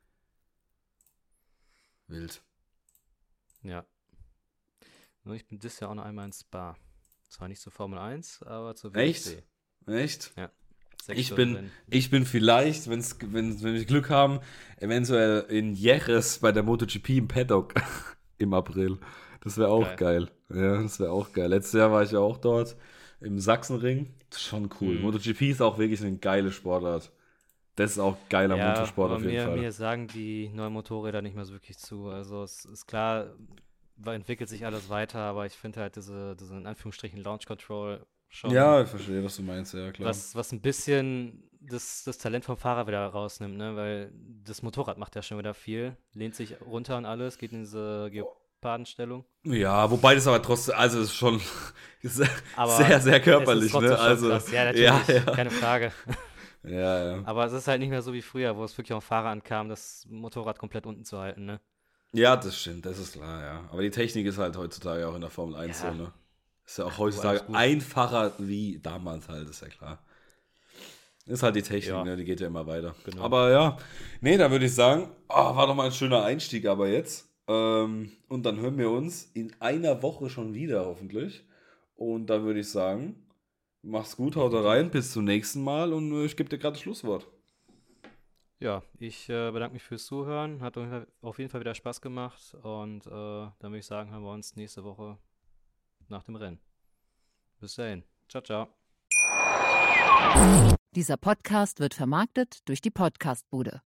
S1: Wild.
S2: Ja. Nur ich bin dieses Jahr auch noch einmal in Spa. Zwar nicht zur Formel 1, aber zur
S1: Echt?
S2: WRC.
S1: Echt?
S2: Ja.
S1: Ich
S2: 6 Stunden
S1: bin,
S2: Rennen.
S1: ich bin vielleicht, wenn wir Glück haben, eventuell in Jerez bei der MotoGP im Paddock im April. Das wäre auch
S2: Geil.
S1: geil. Ja, das wäre auch geil. Letztes Jahr war ich ja auch dort im Sachsenring. Das ist schon cool.
S2: Mhm.
S1: MotoGP ist auch wirklich eine geile Sportart. Das ist auch geiler
S2: Ja,
S1: Motorsport
S2: aber
S1: auf jeden Fall.
S2: mir sagen die neuen Motorräder nicht mehr so wirklich zu. Also es ist klar, entwickelt sich alles weiter, aber ich finde halt diese in Anführungsstrichen Launch Control schon
S1: Ja, ich verstehe, was du meinst, ja, klar.
S2: was ein bisschen das Talent vom Fahrer wieder rausnimmt, ne? Weil das Motorrad macht ja schon wieder viel, lehnt sich runter und alles, geht in diese Gepardenstellung.
S1: Ja, wobei das aber trotzdem, also es ist schon sehr,
S2: Aber
S1: sehr
S2: es ist
S1: körperlich,
S2: trotzdem
S1: ne?
S2: schon
S1: Also,
S2: krass. Ja,
S1: ja,
S2: natürlich,
S1: ja.
S2: keine Frage.
S1: Ja, ja.
S2: Aber es ist halt nicht mehr so wie früher, wo es wirklich auf den Fahrer ankam, das Motorrad komplett unten zu halten, ne?
S1: Ja, das stimmt, das ist klar, ja. Aber die Technik ist halt heutzutage auch in der Formel 1 so,
S2: Ja,
S1: ne? Ist ja auch
S2: ach du, alles
S1: heutzutage
S2: gut.
S1: einfacher wie damals halt, ist ja klar. Ist halt die Technik,
S2: Ja,
S1: ne? Die geht ja immer weiter.
S2: genau.
S1: Aber ja, nee, da würde ich sagen, war doch mal ein schöner Einstieg aber jetzt. Und dann hören wir uns in einer Woche schon wieder, hoffentlich. Und da würde ich sagen, mach's gut, haut
S2: Definitiv.
S1: rein, bis zum nächsten Mal und ich gebe dir gerade das Schlusswort.
S2: Ja, ich bedanke mich fürs Zuhören. Hat auf jeden Fall wieder Spaß gemacht. Und dann würde ich sagen, hören wir uns nächste Woche nach dem Rennen. Bis dahin. Ciao, ciao.
S3: Dieser Podcast wird vermarktet durch die Podcastbude.